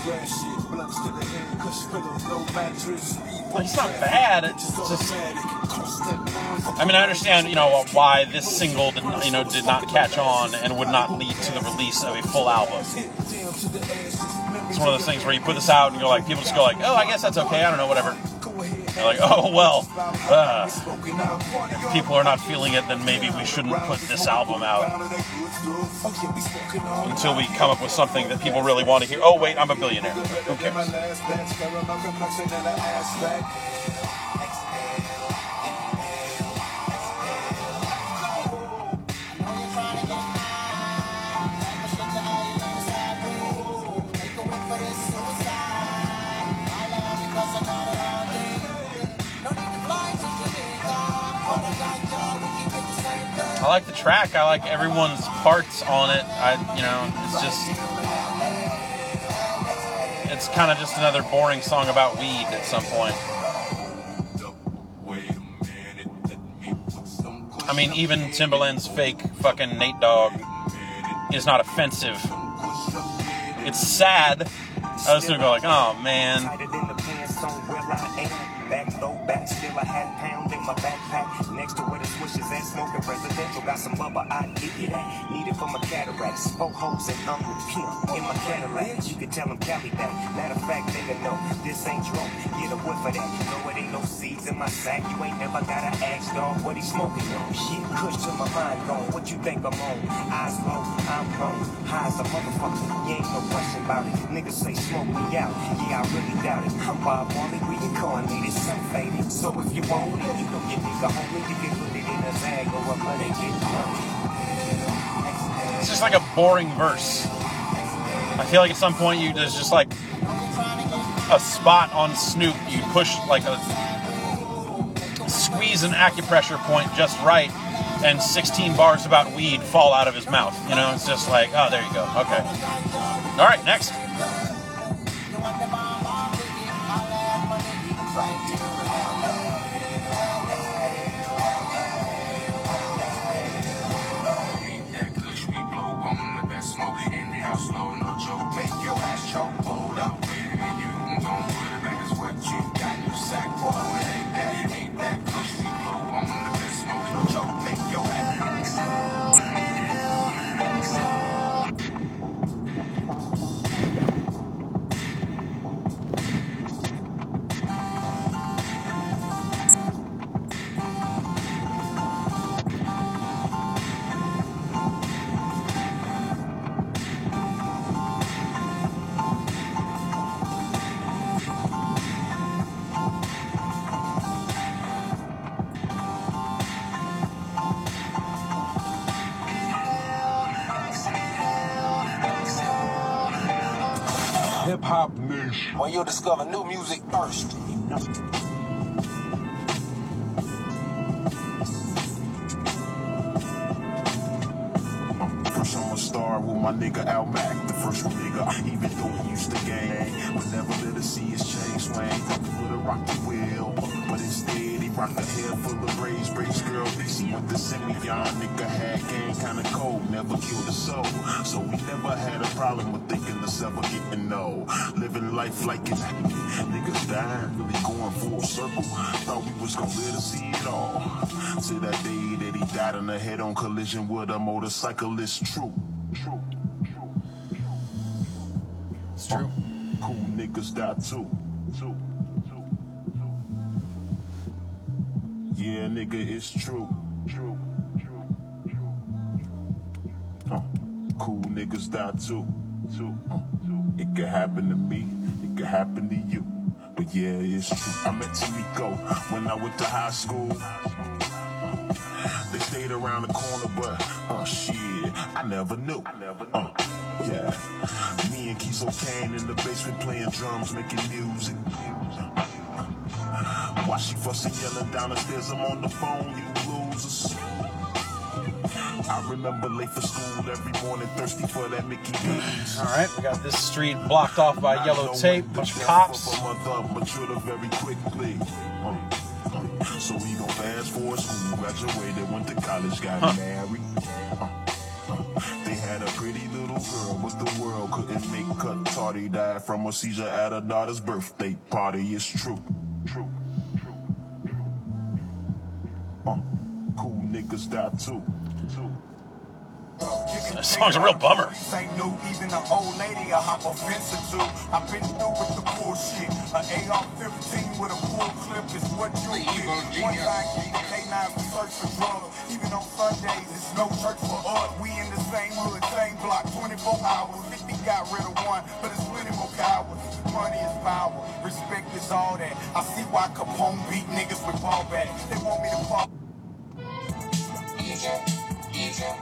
Like, it's not bad, it's just, I mean, I understand, why this single did not catch on and would not lead to the release of a full album. It's one of those things where you put this out and you're like, people just go like, oh, I guess that's okay, I don't know, whatever. They're like, oh, well, if people are not feeling it, then maybe we shouldn't put this album out until we come up with something that people really want to hear. Oh, wait, I'm a billionaire. Who cares? I like the track. I like everyone's parts on it. It's kind of just another boring song about weed at some point. I mean, even Timbaland's fake fucking Nate Dogg is not offensive. It's sad. I was gonna go like, oh man. Back, still I had pound in my backpack. Next to where the swishes and smoking presidential. Got some bubba, I give you that. Needed for my cataracts. 4 hoes and Uncle Pimp in my Cadillac. You can tell them Cali that. Matter of fact, nigga, no, this ain't drunk. Get a whiff of that. No, it ain't no seeds in my sack. You ain't never gotta ask, dog, what he smoking on. Shit, Kush to my mind gone. What you think I'm on? Eyes low, I'm wrong. High as a motherfucker. You ain't no question about it. Niggas say smoke me out. Yeah, I really doubt it. I'm Bob Marley, reincarnated, some faded. So if you want it, you know your nigga homie, you can put it in a bag or a money get drunk. It's just like a boring verse. I feel like at some point there's just like a spot on Snoop, you push like squeeze an acupressure point just right, and 16 bars about weed fall out of his mouth. It's just like, oh, there you go. Okay. All right, next. Hip Hop Nation, where you'll discover new music first. First I'm a star with my nigga Al Mac, the first one nigga, even though he used to gang. Would never let us see his chain swing, with a rocky wheel, but instead he rocked a head full of braids, girl. DC with the semi-young nigga had gang kinda cold, never killed a soul. So we never had a problem with thinking us ever getting no. Living life like it, niggas dying, really going full circle. Thought we was gonna live to see it all. Till that day that he died in a head-on collision with a motorcyclist. True. It's true. Cool niggas die too. Yeah, nigga, it's true. Cool niggas die too. It could happen to me, it could happen to you. But yeah, it's true. I met Tamiko when I went to high school. They stayed around the corner, but shit, I never knew. Yeah, me and Kiso Kane in the basement playing drums, making music. While she fussing, yelling down the stairs, I'm on the phone, you losers. I remember late for school every morning, thirsty for that Mickey D's. All right, we got this street blocked off by yellow tape, bunch of cops. Matured very quickly. So we gon' fast forward school, graduated, went to college, got married. They had a pretty little girl, but the world couldn't make cut. Tardy died from a seizure at her daughter's birthday party. It's true. Cool niggas die too. That song's a real bummer. Ain't new, even an old lady, I hop a fence or two. I've been through with the bullshit. An AR-15 with a full clip is what you get. One time, keep the K9 for search for drugs. Even on Sundays, it's no church for us. We in the same hood, same block, 24 hours. 50 got rid of one, but it's plenty more cowards. Money is power, respect is all that. I see why Capone beat niggas with ball bats. They want me to fall. Egypt.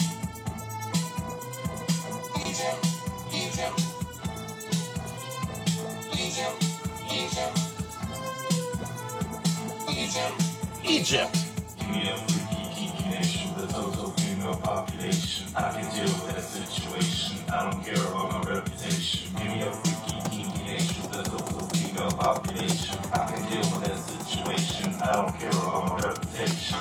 Give me a freaky, geeky nation with a total female population. I can deal with that situation. I don't care about my reputation. Give me a freaky, geeky nation with a total female population. I can deal with that situation. I don't care about my reputation.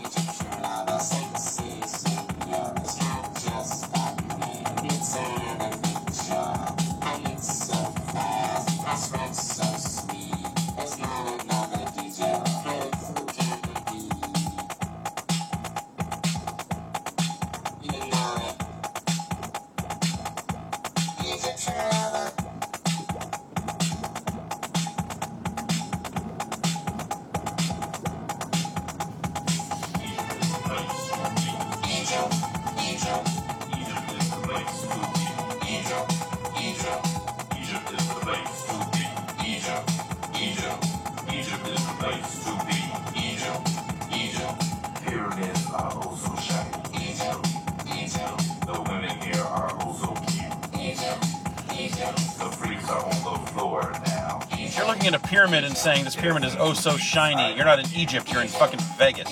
You're looking at a pyramid and saying this pyramid is oh so shiny. You're not in Egypt, you're in fucking Vegas.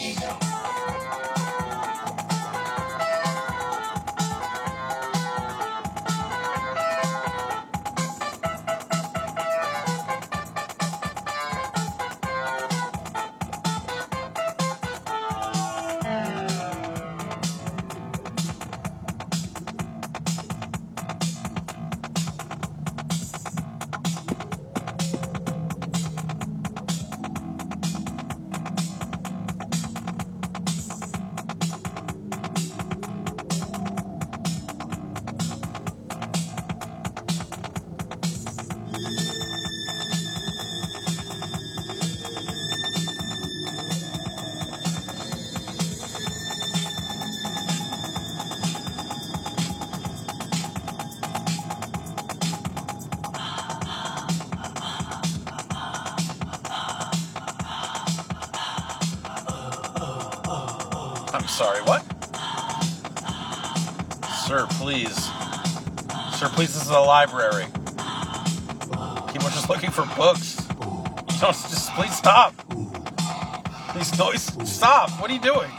I'm sorry, what? Sir, please. Sir, please, this is a library. People are just looking for books. You don't just please stop. These noise. Stop. What are you doing?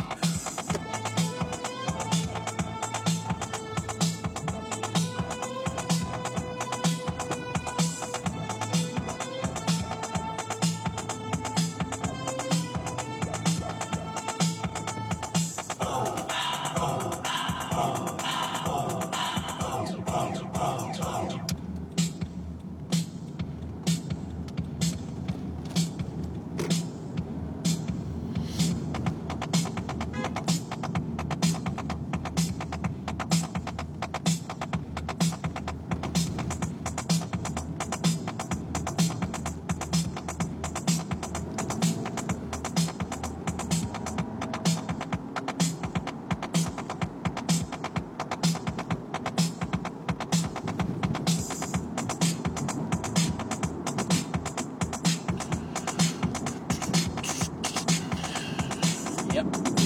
Yep.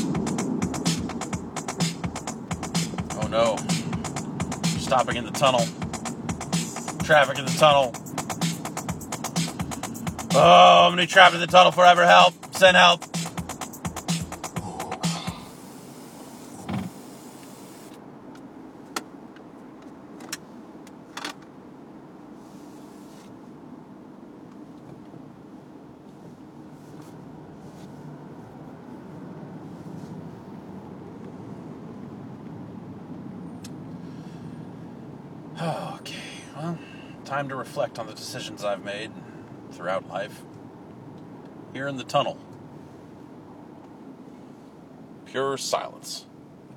Oh no. Stopping in the tunnel. Traffic in the tunnel. Oh, I'm gonna be trapped in the tunnel forever. Help. Send help. Okay, well, time to reflect on the decisions I've made throughout life. Here in the tunnel. Pure silence.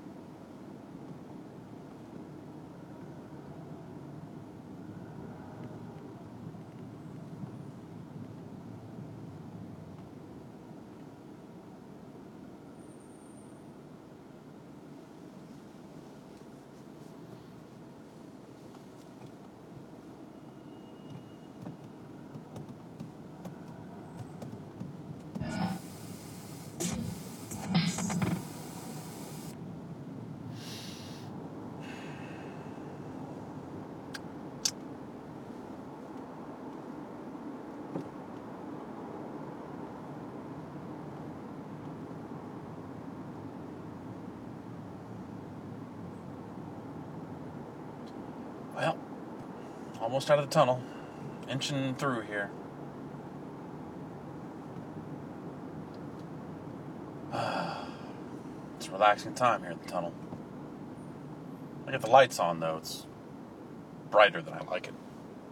Well, almost out of the tunnel. Inching through here. It's a relaxing time here in the tunnel. I got the lights on, though. It's brighter than I like it.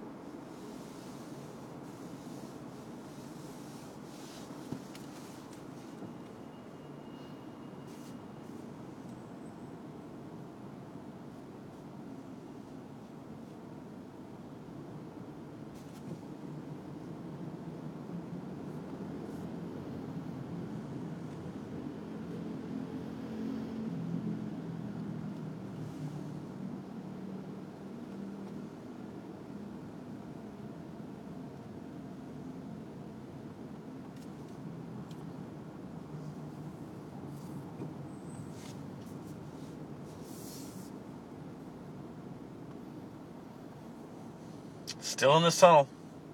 Still in this tunnel.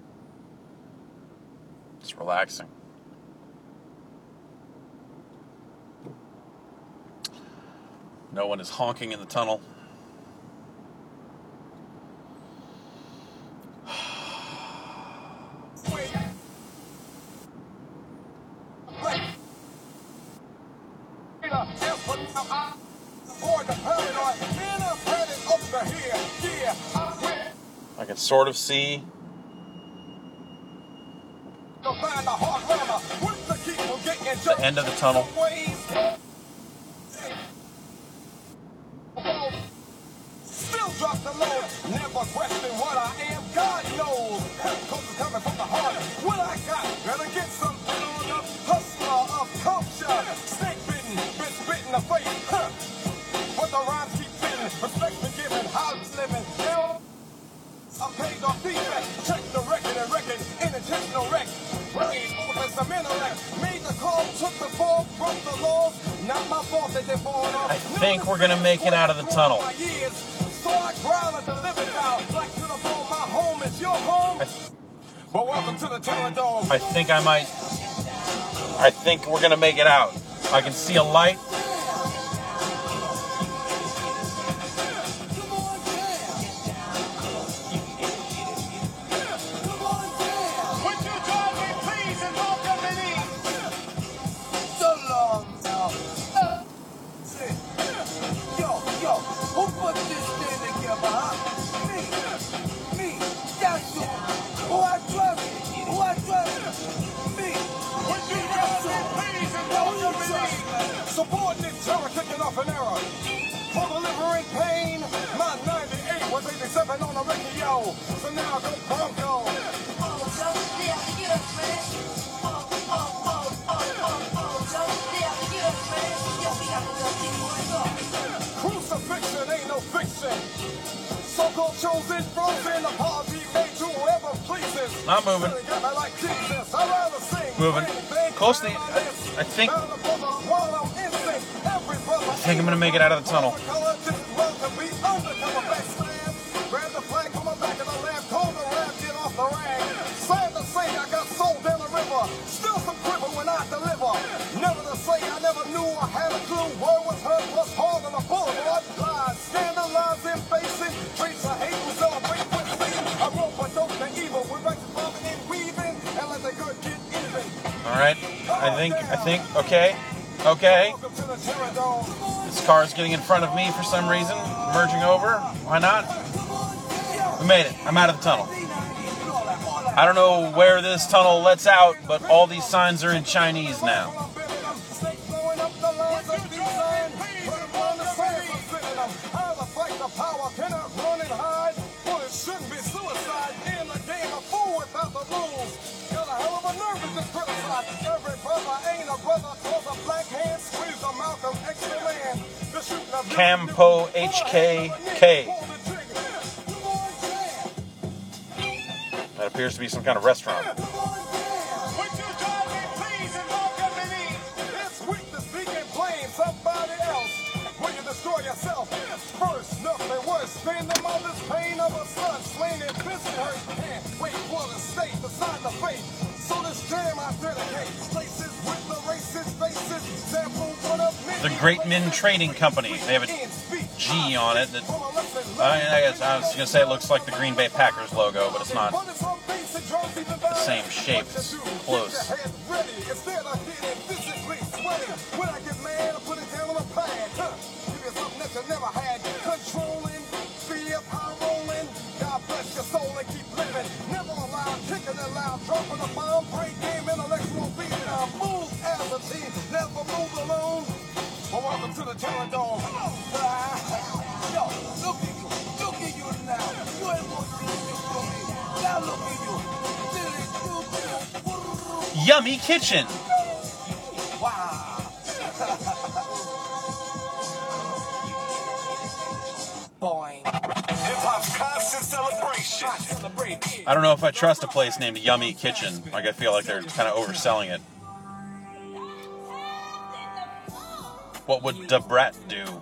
It's relaxing. No one is honking in the tunnel. I can sort of see the end of the tunnel. Still drop the load, never question what I am. God knows, coast is coming from the heart. What I got, better get something on the hustler of culture. Snake bitten, bitch bitten the face. But the rhymes keep fitting, respect been given, how it's living. I paid off defect, check the record and record, intentional wreck. Brain open some intellect, made the call, took the fall, broke the laws. Not my fault that they're falling off. I think we're gonna make it out of the tunnel. So I growl at the living now, black to the bone, my home is your home. Well, welcome to the Teledome. I think we're gonna make it out. I can see a light. Subordinate terror kicking off an era. For delivering pain, my 98 was 87 on the radio. So now go Bronco. Crucifixion ain't no fiction. So-called chosen, frozen, apology made to whoever pleases. Not moving. Moving. Close to the... I think I'm gonna make it out of the tunnel. Still some quiver when I deliver. Never to say I never knew I had a clue. Word was heard plus hard on a boulevard. Lies, scandalizing, facing traits of hate and celebrate with Satan. I wrote for dope and evil with righteous bombing and weaving and let the good get even. All right. I think. Okay. This car is getting in front of me for some reason. Merging over. Why not? We made it. I'm out of the tunnel. I don't know where this tunnel lets out, but all these signs are in Chinese now. Campo HKK. That appears to be some kind of restaurant. First, nothing worse. Stand the mother's pain of a son, slain and pissing hurt. Can't wait for the state beside the fate. So this jam I dedicate. Places with the racist faces. Sample one of many. The Great Men Trading Company. They have a G on it. That, I guess I was gonna say it looks like the Green Bay Packers logo, but it's not the same shape. It's close. When I get mad, I put it down on a pad. Give you something that you never had. Controlling, fear, power rolling. God bless your soul and keep living. Never allowed, kicking it loud, dropping a bomb, break game, intellectual beating. I move as a team, never move alone. Well, welcome to the Teledome. Yo, look at you now. You ain't gonna see you for me. Now look at you. Yummy Kitchen. Wow. Hip-hop's constant celebration. I don't know if I trust a place named Yummy Kitchen. Like, I feel like they're kind of overselling it. What would Da Brat do?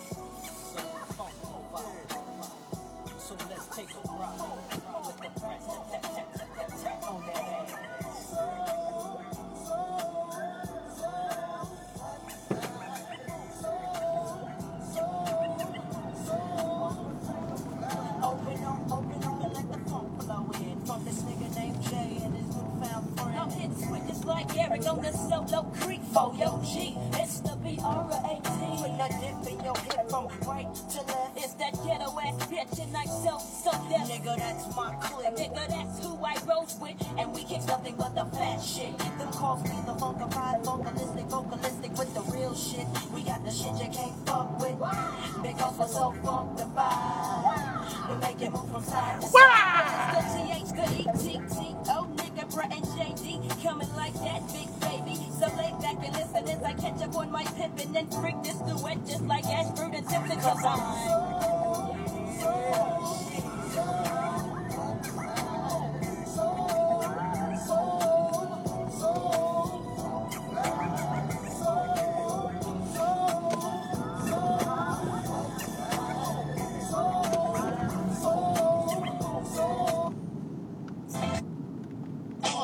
On the solo creek for your G. It's the BR-18. When I dip in your hip from right to left. It's that ghetto ass bitch and I so deaf. Nigga, that's my clique. Nigga, that's who I rose with. And we kick nothing but the fat shit. Them calls me the funkified, vocalistic with the real shit. We got the shit you can't fuck with. Because we're so funkified. We make it move from side to side. Good TH, good ETT. Oh, nigga, Brett and JD. Coming like that, big baby. So lay back and listen as I catch up on my pimpin' and freak this duet just like Ashford and Simpson. Cause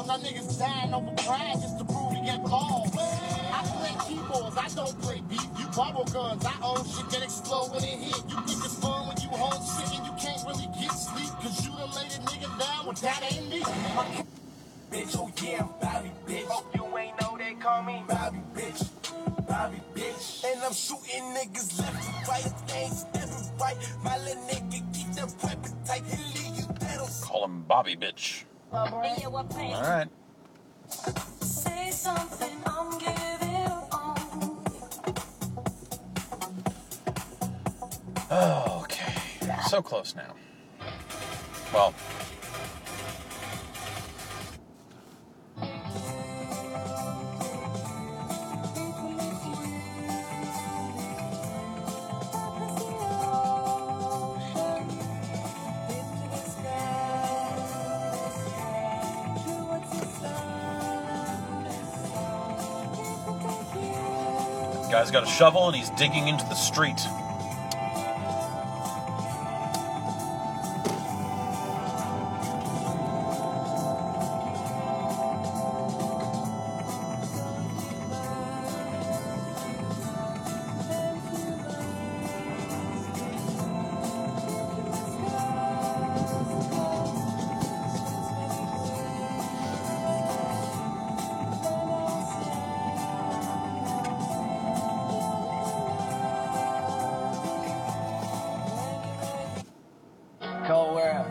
Now niggas dying over pride just to prove he got calls. I play keyboards, I don't play beat. You bubble guns, I own shit that explode when it hit. You think it's fun when you homesick and you can't really get sleep, cause you done laid a nigga down, well that ain't me. Bitch, oh yeah, I'm Bobby, bitch. Oh, you ain't know they call me Bobby, bitch. Bobby, bitch. And I'm shooting niggas left and right, things every right. My little nigga keep them weapon tight, he'll leave you dead on. Call him Bobby bitch. Alright. Say something, I'm giving on. Oh, okay. So close now. Well. Guy's got a shovel and he's digging into the street. Cold world.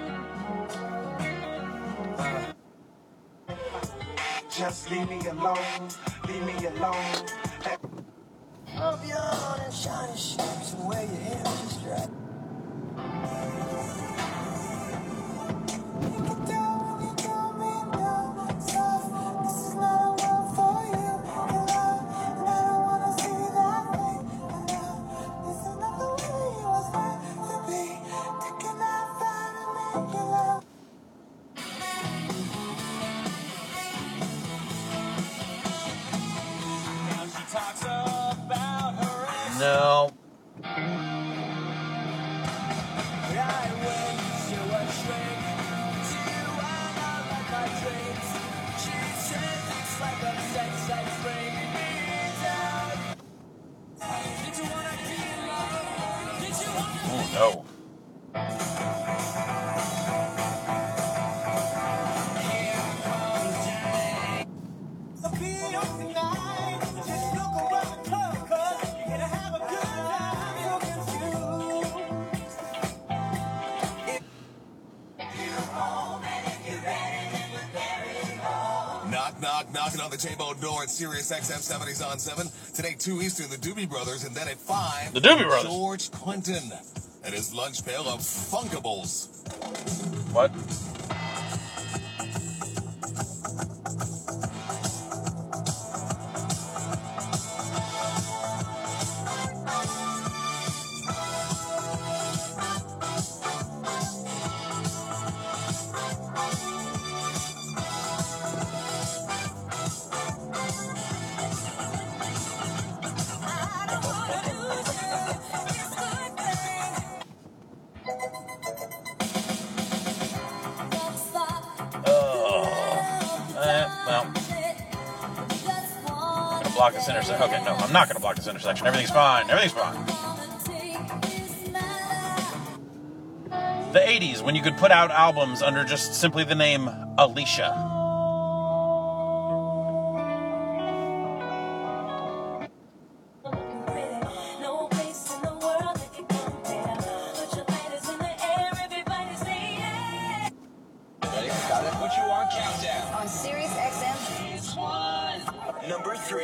Just leave me alone, leave me alone. Up your own and shiny shoes and wear your hair just right. No. Oh no. Knock, knock, knocking on the J-Bo door at Sirius XM 70s on 7. Today, 2 Eastern, the Doobie Brothers, and then at 5, The Doobie Brothers. George Clinton and his lunch pail of Funkables. What? Well, I'm gonna block this intersection. Okay, no, I'm not gonna block this intersection. Everything's fine. Everything's fine. The 80s, when you could put out albums under just simply the name Alicia. Got it. Put you on countdown. On Sirius XM. Number 3.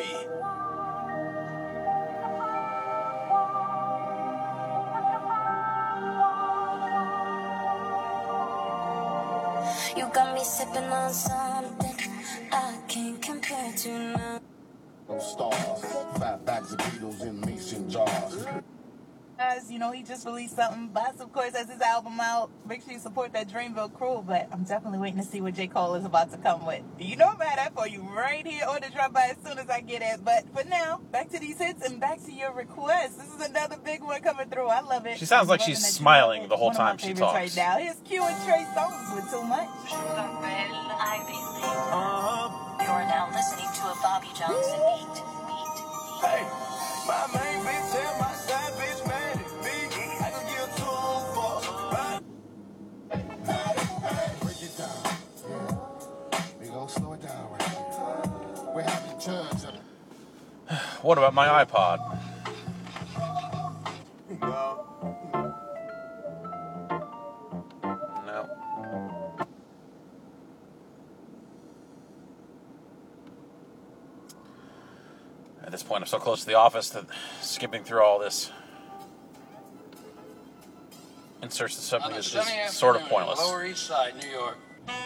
You got me sipping on something I can't compare to now. Stars, 5 bags of Beatles in mason jars. Guys, you know, he just released something. Bots, of course, has his album out. Make sure you support that Dreamville crew, but I'm definitely waiting to see what J. Cole is about to come with. You know I'm at that for you right here on the Drop By as soon as I get it. But for now, back to these hits and back to your requests. This is another big one coming through. I love it. She sounds like she's smiling the whole time she talks. Right now. Here's Q and Trey Songz with Too Much. You're now listening to a Bobby Johnson beat. Hey, my main bitch and my side bitch mad at me. I can give two for Break it down. Yeah. We gonna slow it down right here. We have the judge. What about my iPod? No. At this point, I'm so close to the office that skipping through all this inserts of something is sort of pointless. Lower East Side, New York.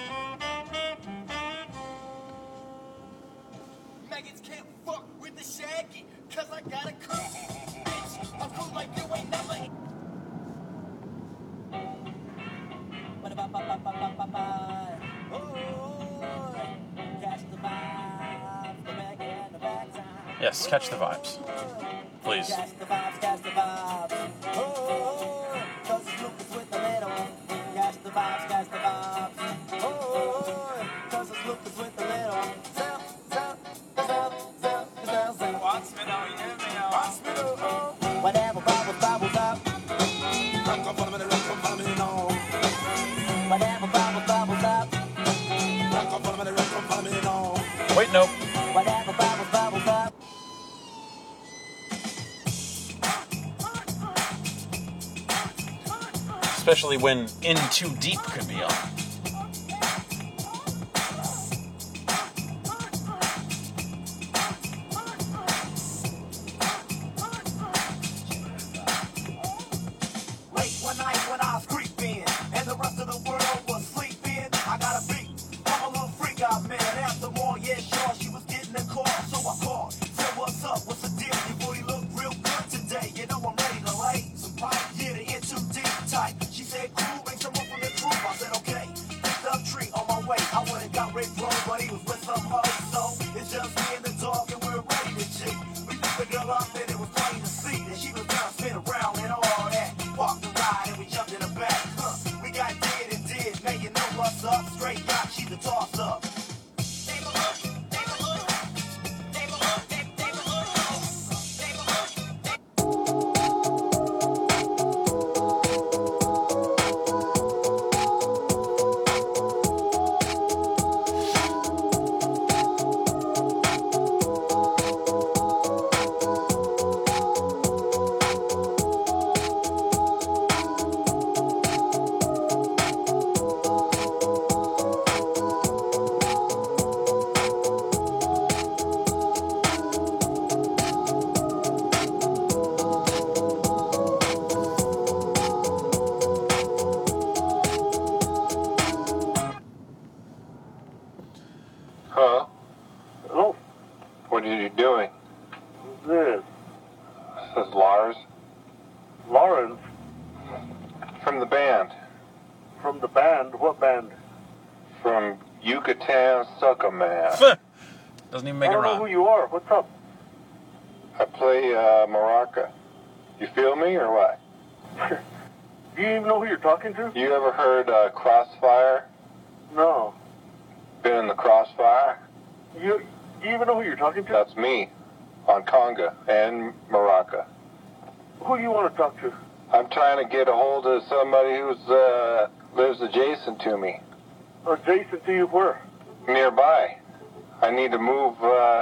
Maggots can't fuck with the Shaggy, cause I got a cook. Bitch, I'm cool like you ain't never. Yes, catch the vibes. Please. Catch the vibes, catch the vibes. Oh, cause it's Lucas with the little. Catch the vibes, catch the vibes. Oh, cause it's Lucas with the little. Zap, zap, zap, zap, zap, zap. Watch me now, you hear me now. Watch me now. Whatever bubbles, bubbles up. Rock up on me, rock up on me now. Whatever bubbles, bubbles up. Rock up on me, rock up on me now. Wait, nope. Whatever bubbles, bubbles up. Especially when In Too Deep could be on. Late one night when I was creeping and the rest of the world was sleeping, I got a beat from a little freak out, man. After more, yeah, sure, she was getting a call, so I called. Said, what's up? What's the deal? Your booty look real good today. You know I'm ready to lay some pipe. Yeah, the In Too Deep type. She said, cool, make some room for the group. I said, okay. Picked up tree on my way. I went and got Rick Roll, but he was with some hoes. So it's just me and the dog, and we're ready to cheat. We picked the girl up, and it was plain to see that she was gonna spin around and all that. Walked the ride, and we jumped in the back. We got dead and did. Man, you know what's up. Straight yacht, she's a toss up. Huh? Hello? What are you doing? Who's this? This is Lars. Lawrence? From the band. From the band? What band? From Yucatan Sucker Man. Doesn't even make it I don't know rhyme. who you are. What's up? I play maraca. You feel me or what? Do you even know who you're talking to? You ever heard Crossfire? No. Been in the Crossfire? You even know who you're talking to? That's me, on conga and maraca. Who do you want to talk to? I'm trying to get a hold of somebody who's lives adjacent to me. Adjacent to you where? Nearby. I need to move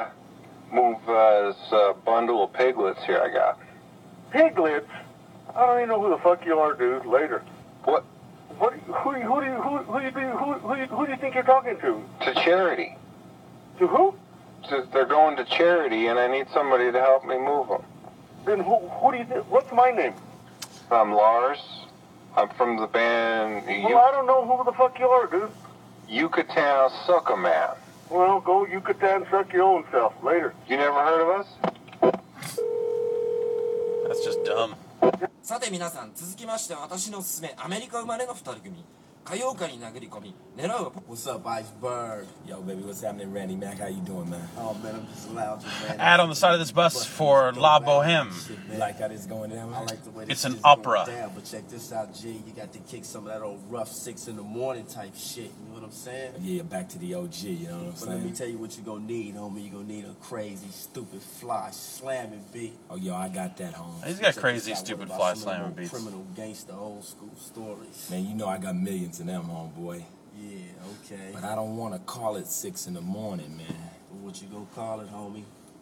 this bundle of piglets here I got. Piglets? I don't even know who the fuck you are, dude. Later. What? Who do you think you're talking to? To charity. To who? They're going to charity, and I need somebody to help me move them. Then who do you think? What's my name? I'm Lars. I'm from the band. Well, I don't know who the fuck you are, dude. Yucatan Sucker Man. Well, go Yucatan suck your own self. Later. You never heard of us? That's just dumb. さて皆さん、続きまして私のおすすめ、アメリカ生まれの2人組。歌謡界に殴り込み、狙うは What's up, Iceberg? Yo, baby, what's happening, Randy Mac? How you doing, man? Oh, man, I'm just lounging, man. Ad on the side of this bus for La Boheme. You like how this going down? I like the way It's this an is opera. going down, but check this out, G. You got to kick some of that old rough 6 in the morning type shit. You know what I'm saying? Yeah, back to the OG, you know what I'm But saying? let me tell you what you're gonna need, homie. You're gonna need a crazy, stupid, fly, slamming beat. Oh, yo, I got that, homie. He's got crazy, stupid, fly, slamming beats. Criminal, gangster, old school stories. Man, you know I got millions of them, homeboy. Yeah, okay. But I don't want to call it 6 in the morning, man. What you gonna call it, homie?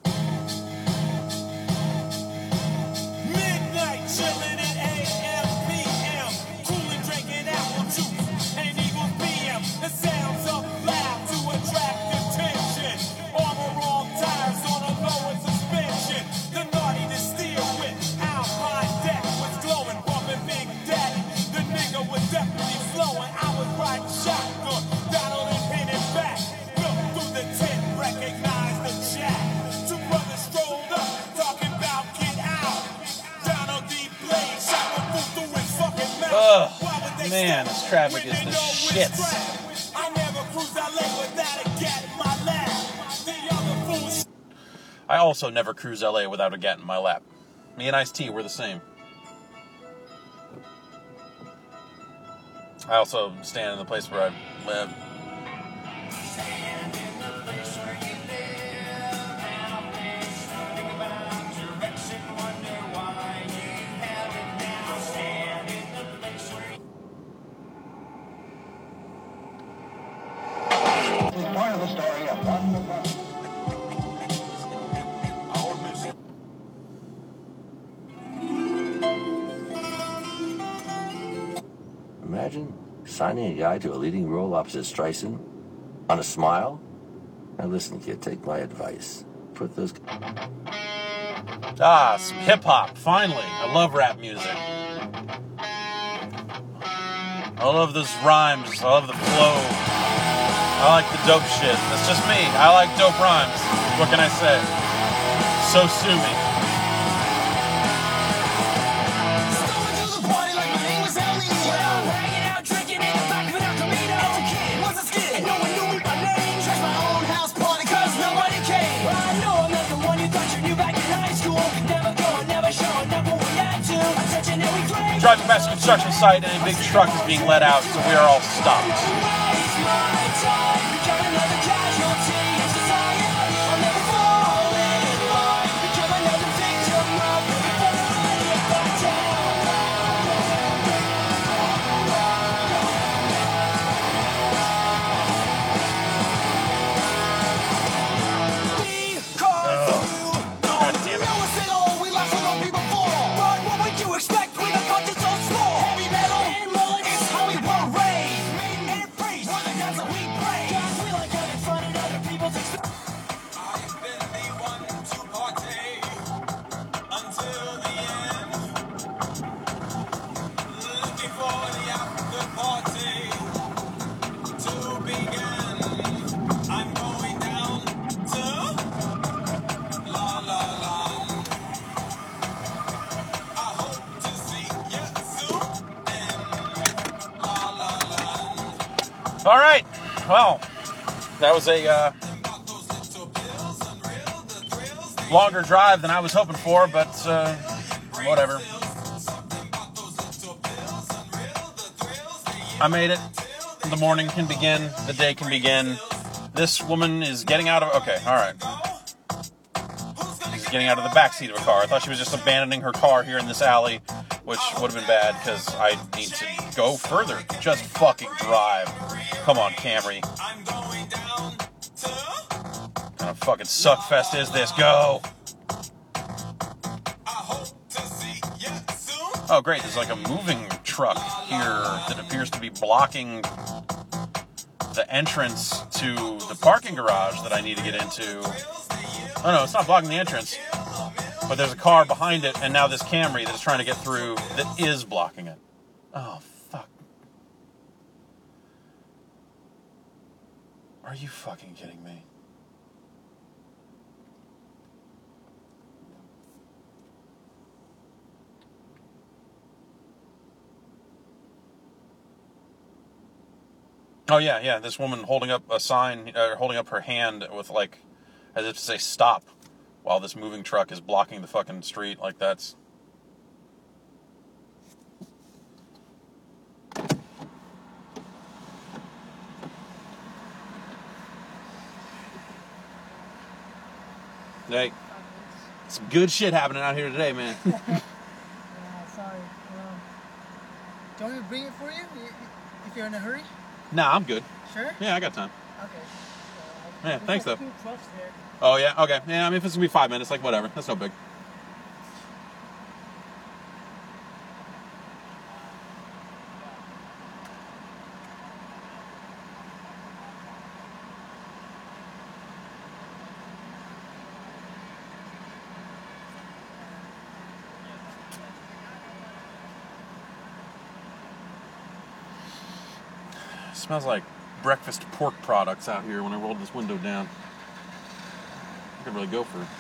Midnight chillin' at AM, PM, coolin' drinking apple juice, and even PM. The sounds up loud to attract attention. Armor all tires on a lower suspension. The naughty to steer with Alpine deck was glowing, bumping Big Daddy. The nigga was definitely flowing. I was riding shotgun, Donald and hit it back. Look through the tent, recognize the jack. Two brothers strolled up, talking about get out. Donald D. Blade shot the fool through his fucking mouth. Ugh, man, this traffic is the shits. I never cruise LA without a gat in my lap. The other fools. I also never cruise LA without a gat in my lap. Me and Ice-T, we're the same. I also stand in the place where I live. Part of the story of one. Imagine signing a guy to a leading role opposite Streisand on a smile. Now listen, kid, take my advice. Put those... Ah, some hip-hop, finally. I love rap music. I love those rhymes. I love the flow. I like the dope shit. That's just me. I like dope rhymes. What can I say? So sue me. Driving past a construction site and a big truck is being let out, so we are all stopped. All right. Well, that was a longer drive than I was hoping for, but whatever. I made it. The morning can begin. The day can begin. This woman is getting out of... Okay, all right. She's getting out of the backseat of a car. I thought she was just abandoning her car here in this alley, which would have been bad because I need to go further. Just fucking drive. Come on, Camry. What kind of fucking suckfest is this? Go! Oh, great. There's like a moving truck here that appears to be blocking the entrance to the parking garage that I need to get into. Oh, no, it's not blocking the entrance. But there's a car behind it, and now this Camry that is trying to get through that is blocking it. Oh, fuck. Are you fucking kidding me? Oh, yeah. This woman holding up a sign, holding up her hand with, like, as if to say stop, while this moving truck is blocking the fucking street. Like, that's... Hey, some good shit happening out here today, man. Yeah, sorry. Do you want me to bring it for you if you're in a hurry? Nah, I'm good. Sure? Yeah, I got time. Okay. Yeah, thanks, though. 2 trucks there. Oh, yeah? Okay. Yeah, I mean, if it's going to be 5 minutes, like, whatever. That's no big. Smells like breakfast pork products out here when I rolled this window down. I could really go for it.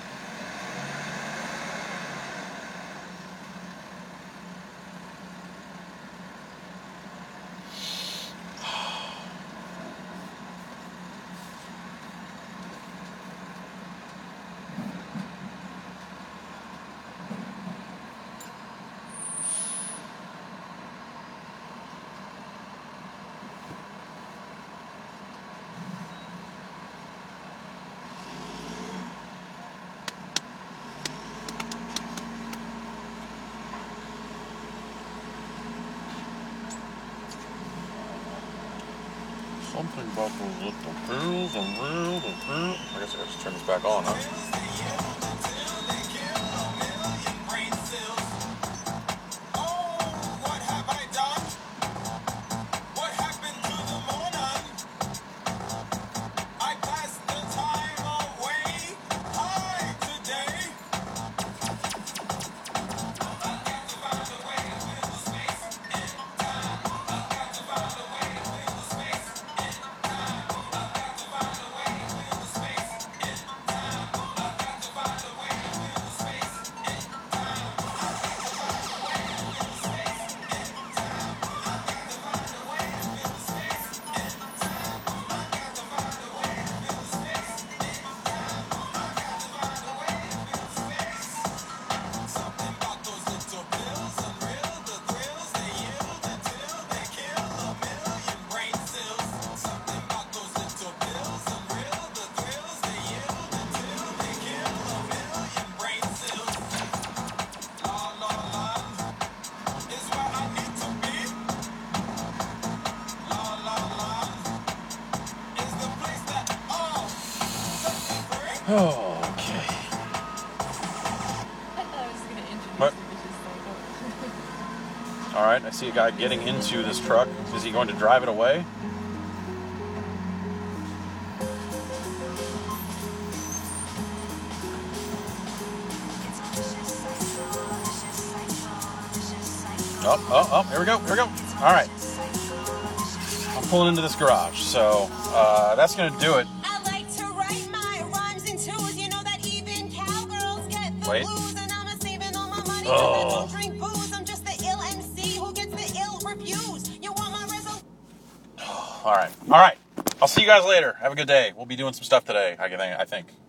Something about those little pills and real. I guess I gotta just turn this back on, huh? Oh, okay. What? All right, I see a guy getting into this truck. Is he going to drive it away? Oh, here we go. All right. I'm pulling into this garage, so that's going to do it. Wait. Oh. All right. I'll see you guys later. Have a good day. We'll be doing some stuff today, I think.